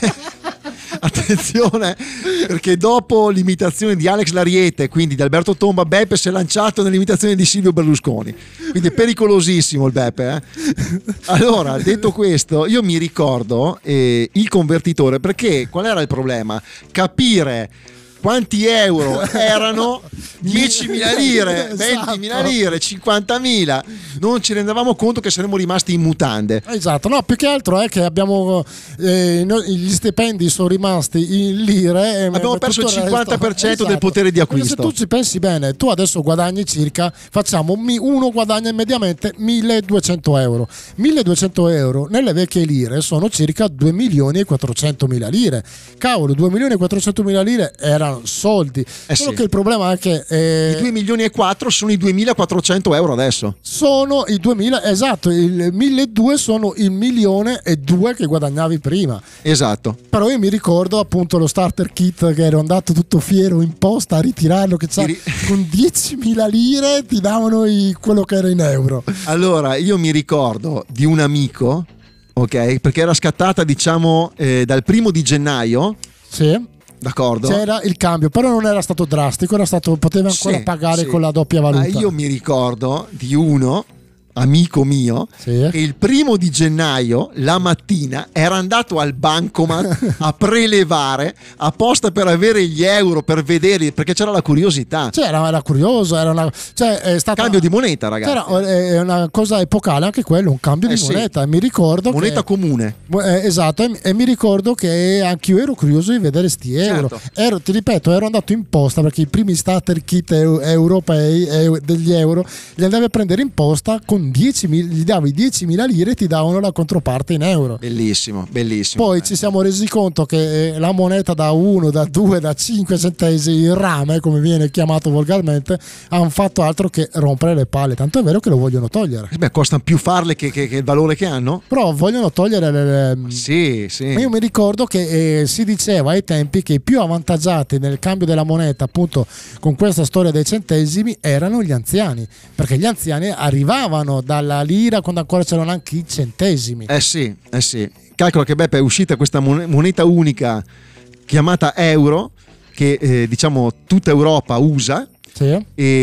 Attenzione, perché dopo l'imitazione di Alex Lariete, quindi di Alberto Tomba, Beppe si è lanciato nell'imitazione di Silvio Berlusconi. Quindi è pericolosissimo il Beppe. Eh? Allora, detto questo, io mi ricordo eh, il convertitore, perché qual era il problema? Capire quanti euro erano diecimila lire, Esatto. ventimila lire, cinquantamila. Non ci rendevamo conto che saremmo rimasti in mutande. Esatto, no, più che altro è che abbiamo eh, noi- gli stipendi sono rimasti in lire e Abbiamo e perso tutto il cinquanta per cento resto- del potere di Perché acquisto. se tu ci pensi bene, tu adesso guadagni circa, facciamo mi- uno guadagna mediamente milleduecento euro. milleduecento euro nelle vecchie lire sono circa due milioni e quattrocentomila lire. Cavolo, due milioni e quattrocentomila lire erano soldi. Eh Solo sì. che il problema è che eh, I due milioni e quattro sono i duemilaquattrocento euro adesso. sono i duemila, esatto, il milleduecento sono il milione e due che guadagnavi prima. Esatto. Però io mi ricordo appunto lo starter kit che ero andato tutto fiero in posta a ritirarlo, che c'ha, Ti ri- con diecimila lire ti davano i- quello che era in euro. Allora, io mi ricordo di un amico, ok, perché era scattata, diciamo, eh, dal primo di gennaio, Sì. d'accordo? C'era il cambio, però non era stato drastico, era stato, poteva ancora Sì, pagare sì. con la doppia valuta. Ma io mi ricordo di uno amico mio Sì. che il primo di gennaio la mattina era andato al bancomat a prelevare apposta per avere gli euro, per vedere, perché c'era la curiosità. Cioè, era, era curioso, era una, cioè, è stata, Cambio di moneta, ragazzi. c'era, è una cosa epocale anche quello, un cambio Eh di sì. moneta. E mi ricordo Moneta che, comune. Eh, esatto, e, e mi ricordo che anch'io ero curioso di vedere sti euro. Certo. Ero, ti ripeto, ero andato in posta perché i primi starter kit eu- europei eu- degli euro li andavi a prendere in posta con diecimila, gli davi diecimila lire e ti davano la controparte in euro. Bellissimo, bellissimo. Poi ci siamo resi conto che eh, la moneta da uno, da due, da cinque centesimi, il rame, come viene chiamato volgarmente, hanno fatto altro che rompere le palle. Tanto è vero che lo vogliono togliere. Eh Beh, costano più farle che, che- che il valore che hanno? Però vogliono togliere le, le- Sì, sì. Ma io mi ricordo che eh, si diceva ai tempi che i più avvantaggiati nel cambio della moneta, appunto con questa storia dei centesimi, erano gli anziani, perché gli anziani arrivavano dalla lira quando ancora c'erano anche i centesimi. Eh sì, eh sì. Calcola che Beppe è uscita questa mon- moneta unica chiamata euro, che eh, diciamo tutta Europa usa. Sì.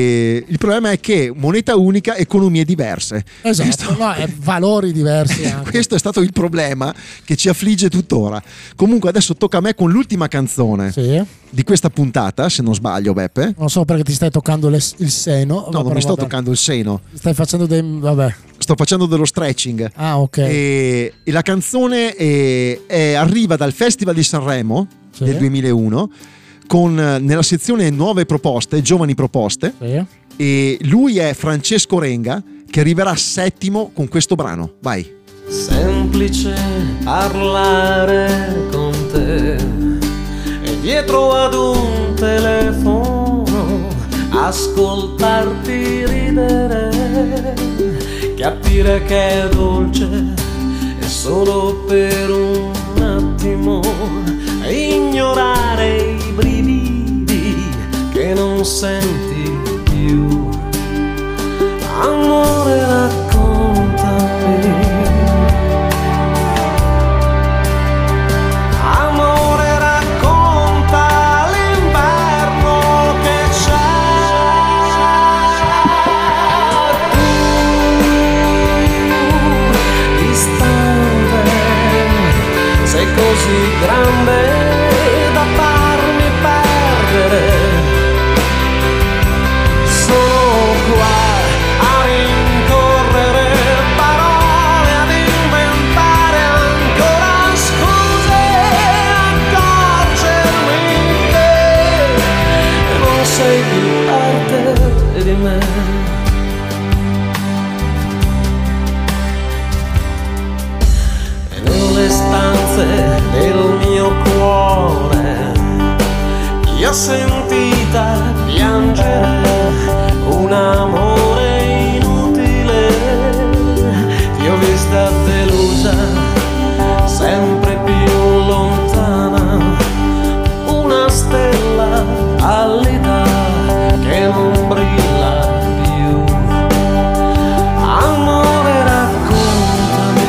E il problema è che moneta unica, economie diverse. Esatto, Questo- no, è valori diversi anche. Questo è stato il problema che ci affligge tuttora. Comunque adesso tocca a me con l'ultima canzone Sì. di questa puntata, se non sbaglio Beppe. Non so perché ti stai toccando le- il seno. No, non però mi sto vabbè. toccando il seno, Stai facendo dei... vabbè. sto facendo dello stretching. Ah, ok. E, e la canzone è- è- arriva dal Festival di Sanremo Sì. del duemilauno con eh, nella sezione nuove proposte, giovani proposte, Sì. e lui è Francesco Renga che arriverà settimo con questo brano. Vai. Semplice parlare con te e dietro ad un telefono ascoltarti ridere, capire che è dolce e solo per un attimo ignorare i brividi che non senti più. Amore, racconta così grande da farmi perdere. Sono qua a rincorrere parole, ad inventare ancora scuse, accorgermi che non sei più parte di me. Nelle stanze del mio cuore io ho sentita piangere un amore inutile, ti ho vista delusa, sempre più lontana, una stella pallida che non brilla più. Amore, raccontami,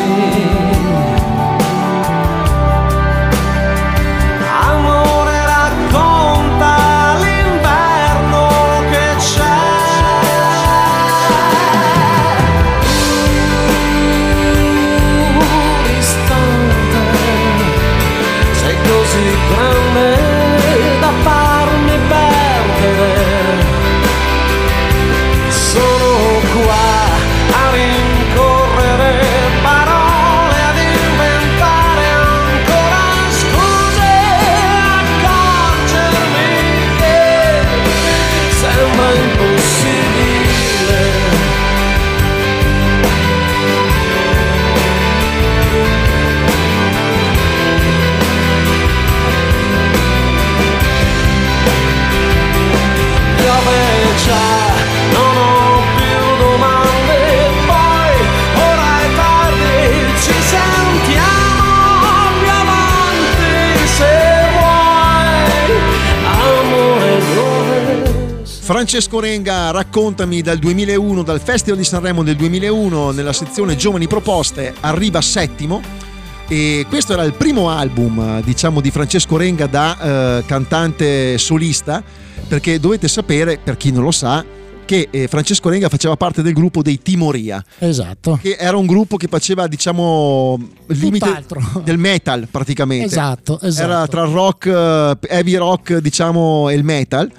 amore, racconta l'inverno che c'è. Tu distante, sei così grande da farmi perdere. Sono qua a rincorrere parole, ad inventare ancora scuse, accorgermi che sembra impossibile. Piove già, non ho più domande, poi ora è tardi, ci sentiamo più avanti se vuoi. Amore, dove Francesco Renga, raccontami, dal duemilauno, dal Festival di Sanremo del duemilauno, nella sezione Giovani Proposte, arriva settimo. E questo era il primo album, diciamo, di Francesco Renga da eh, cantante solista, perché dovete sapere, per chi non lo sa, che eh, Francesco Renga faceva parte del gruppo dei Timoria, Esatto. che era un gruppo che faceva, diciamo, il limite Tutt'altro. del metal praticamente. Esatto, esatto. Era tra il rock, eh, heavy rock, diciamo, e il metal.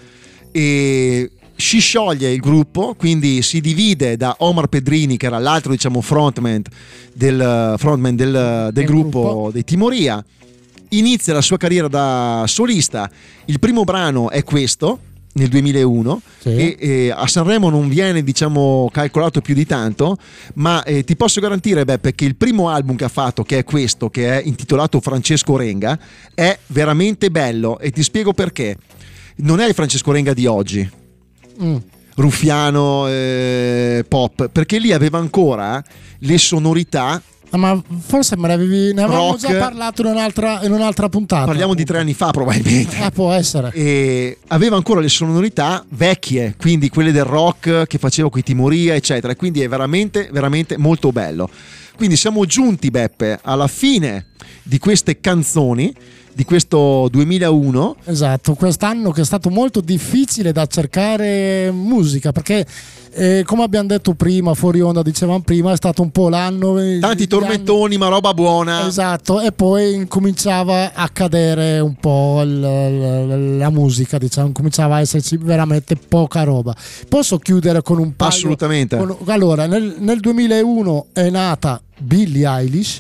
E si scioglie il gruppo, quindi si divide da Omar Pedrini, che era l'altro, diciamo, frontman del, frontman del, del gruppo, gruppo. dei Timoria. Inizia la sua carriera da solista. Il primo brano è questo, nel duemilauno, Sì. e eh, a Sanremo non viene, diciamo, calcolato più di tanto, ma eh, ti posso garantire, Beppe, che il primo album che ha fatto, che è questo, che è intitolato Francesco Renga, è veramente bello, e ti spiego perché. Non è il Francesco Renga di oggi, Mm. ruffiano, eh, pop, perché lì aveva ancora le sonorità. Ah, ma forse me l'avevi, ne avevamo Rock. già parlato in un'altra, in un'altra puntata. Parliamo di tre anni fa probabilmente. Ah, può essere. E aveva ancora le sonorità vecchie, quindi quelle del rock che faceva coi Timoria, eccetera. Quindi è veramente, veramente molto bello. Quindi siamo giunti, Beppe, alla fine di queste canzoni di questo duemilauno. Esatto, quest'anno che è stato molto difficile da cercare musica, perché eh, come abbiamo detto prima, fuori onda dicevamo prima, è stato un po' l'anno, Tanti gli tormentoni, ma roba buona. anni- esatto, e poi incominciava a cadere un po' l- l- la musica, diciamo, cominciava a esserci veramente poca roba. Posso chiudere con un paio? Assolutamente. con- allora, nel, nel duemilauno è nata Billie Eilish.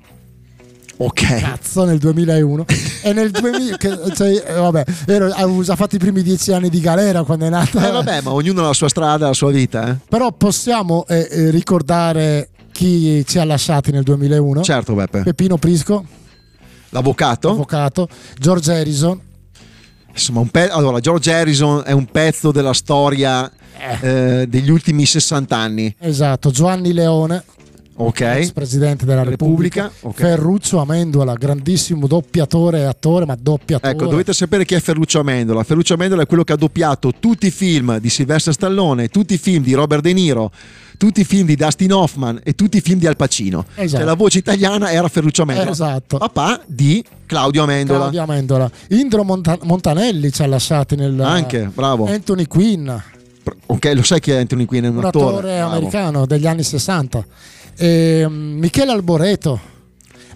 Ok. Cazzo, nel duemilauno. E nel duemila, che, cioè, eh, vabbè, ero, avevo già fatto i primi dieci anni di galera quando è nata. Eh vabbè, ma ognuno ha la sua strada, la sua vita, eh. Però possiamo eh, eh, ricordare chi ci ha lasciati nel duemilauno. Certo, Beppe. Peppino Prisco, L'avvocato. avvocato. George Harrison. Insomma, un pe- allora, George Harrison è un pezzo della storia eh, degli ultimi sessanta anni. Esatto. Giovanni Leone, Ok. ex presidente della Repubblica. Repubblica, ok. Ferruccio Amendola, grandissimo doppiatore e attore, ma doppiatore. Ecco, dovete sapere chi è Ferruccio Amendola. Ferruccio Amendola è quello che ha doppiato tutti i film di Sylvester Stallone, tutti i film di Robert De Niro, tutti i film di Dustin Hoffman e tutti i film di Al Pacino. Esatto. Cioè, la voce italiana era Ferruccio Amendola. Esatto. Papà di Claudio Amendola. Claudio Amendola. Indro Monta- Montanelli ci ha lasciati nel. Anche, bravo. Anthony Quinn, Ok, lo sai chi è Anthony Quinn? È un, un attore, attore bravo. americano degli anni sessanta. E, um, Michele Alboreto,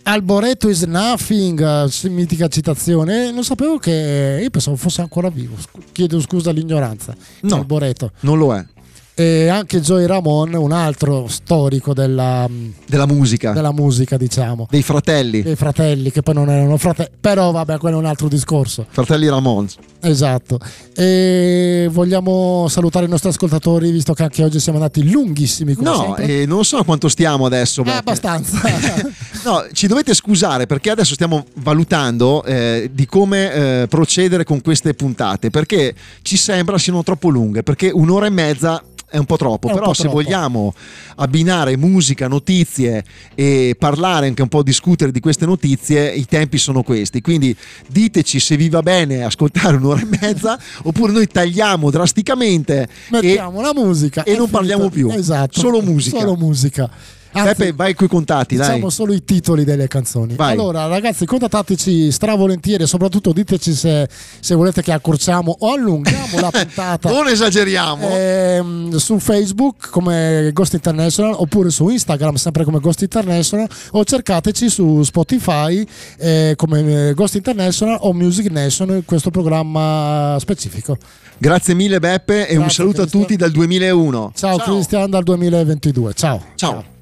Alboreto is nothing, uh, mitica citazione. Non sapevo che. Io pensavo fosse ancora vivo. Scu- chiedo scusa all'ignoranza. No, Alboreto. non lo è. E anche Joey Ramon, un altro storico della, Della musica. della musica, diciamo. Dei fratelli. Dei fratelli, che poi non erano fratelli. Però vabbè, quello è un altro discorso. Fratelli Ramones. Esatto. E vogliamo salutare i nostri ascoltatori, visto che anche oggi siamo andati lunghissimi. Come No, sempre. eh, non so quanto stiamo adesso. Eh, perché- abbastanza. No, ci dovete scusare perché adesso stiamo valutando eh, di come eh, procedere con queste puntate, perché ci sembra siano troppo lunghe, perché un'ora e mezza è un po' troppo, È un però po' se troppo. vogliamo abbinare musica, notizie e parlare anche un po', discutere di queste notizie, i tempi sono questi, quindi diteci se vi va bene ascoltare un'ora e mezza oppure noi tagliamo drasticamente Mettiamo la musica e è non finita. parliamo più. Esatto. Solo musica. Solo musica. Anzi, Peppe, vai coi contatti, diciamo dai. solo i titoli delle canzoni. Vai. Allora, ragazzi, contattateci stravolentieri e soprattutto diteci se, se volete che accorciamo o allunghiamo la puntata. Non esageriamo. Ehm, su Facebook come Ghost International oppure su Instagram sempre come Ghost International, o cercateci su Spotify eh, come Ghost International o Music Nation, questo programma specifico. Grazie mille Beppe e un Grazie, saluto Cristian. a tutti dal duemilauno. Ciao, Cristian dal duemilaventidue. Ciao. Ciao.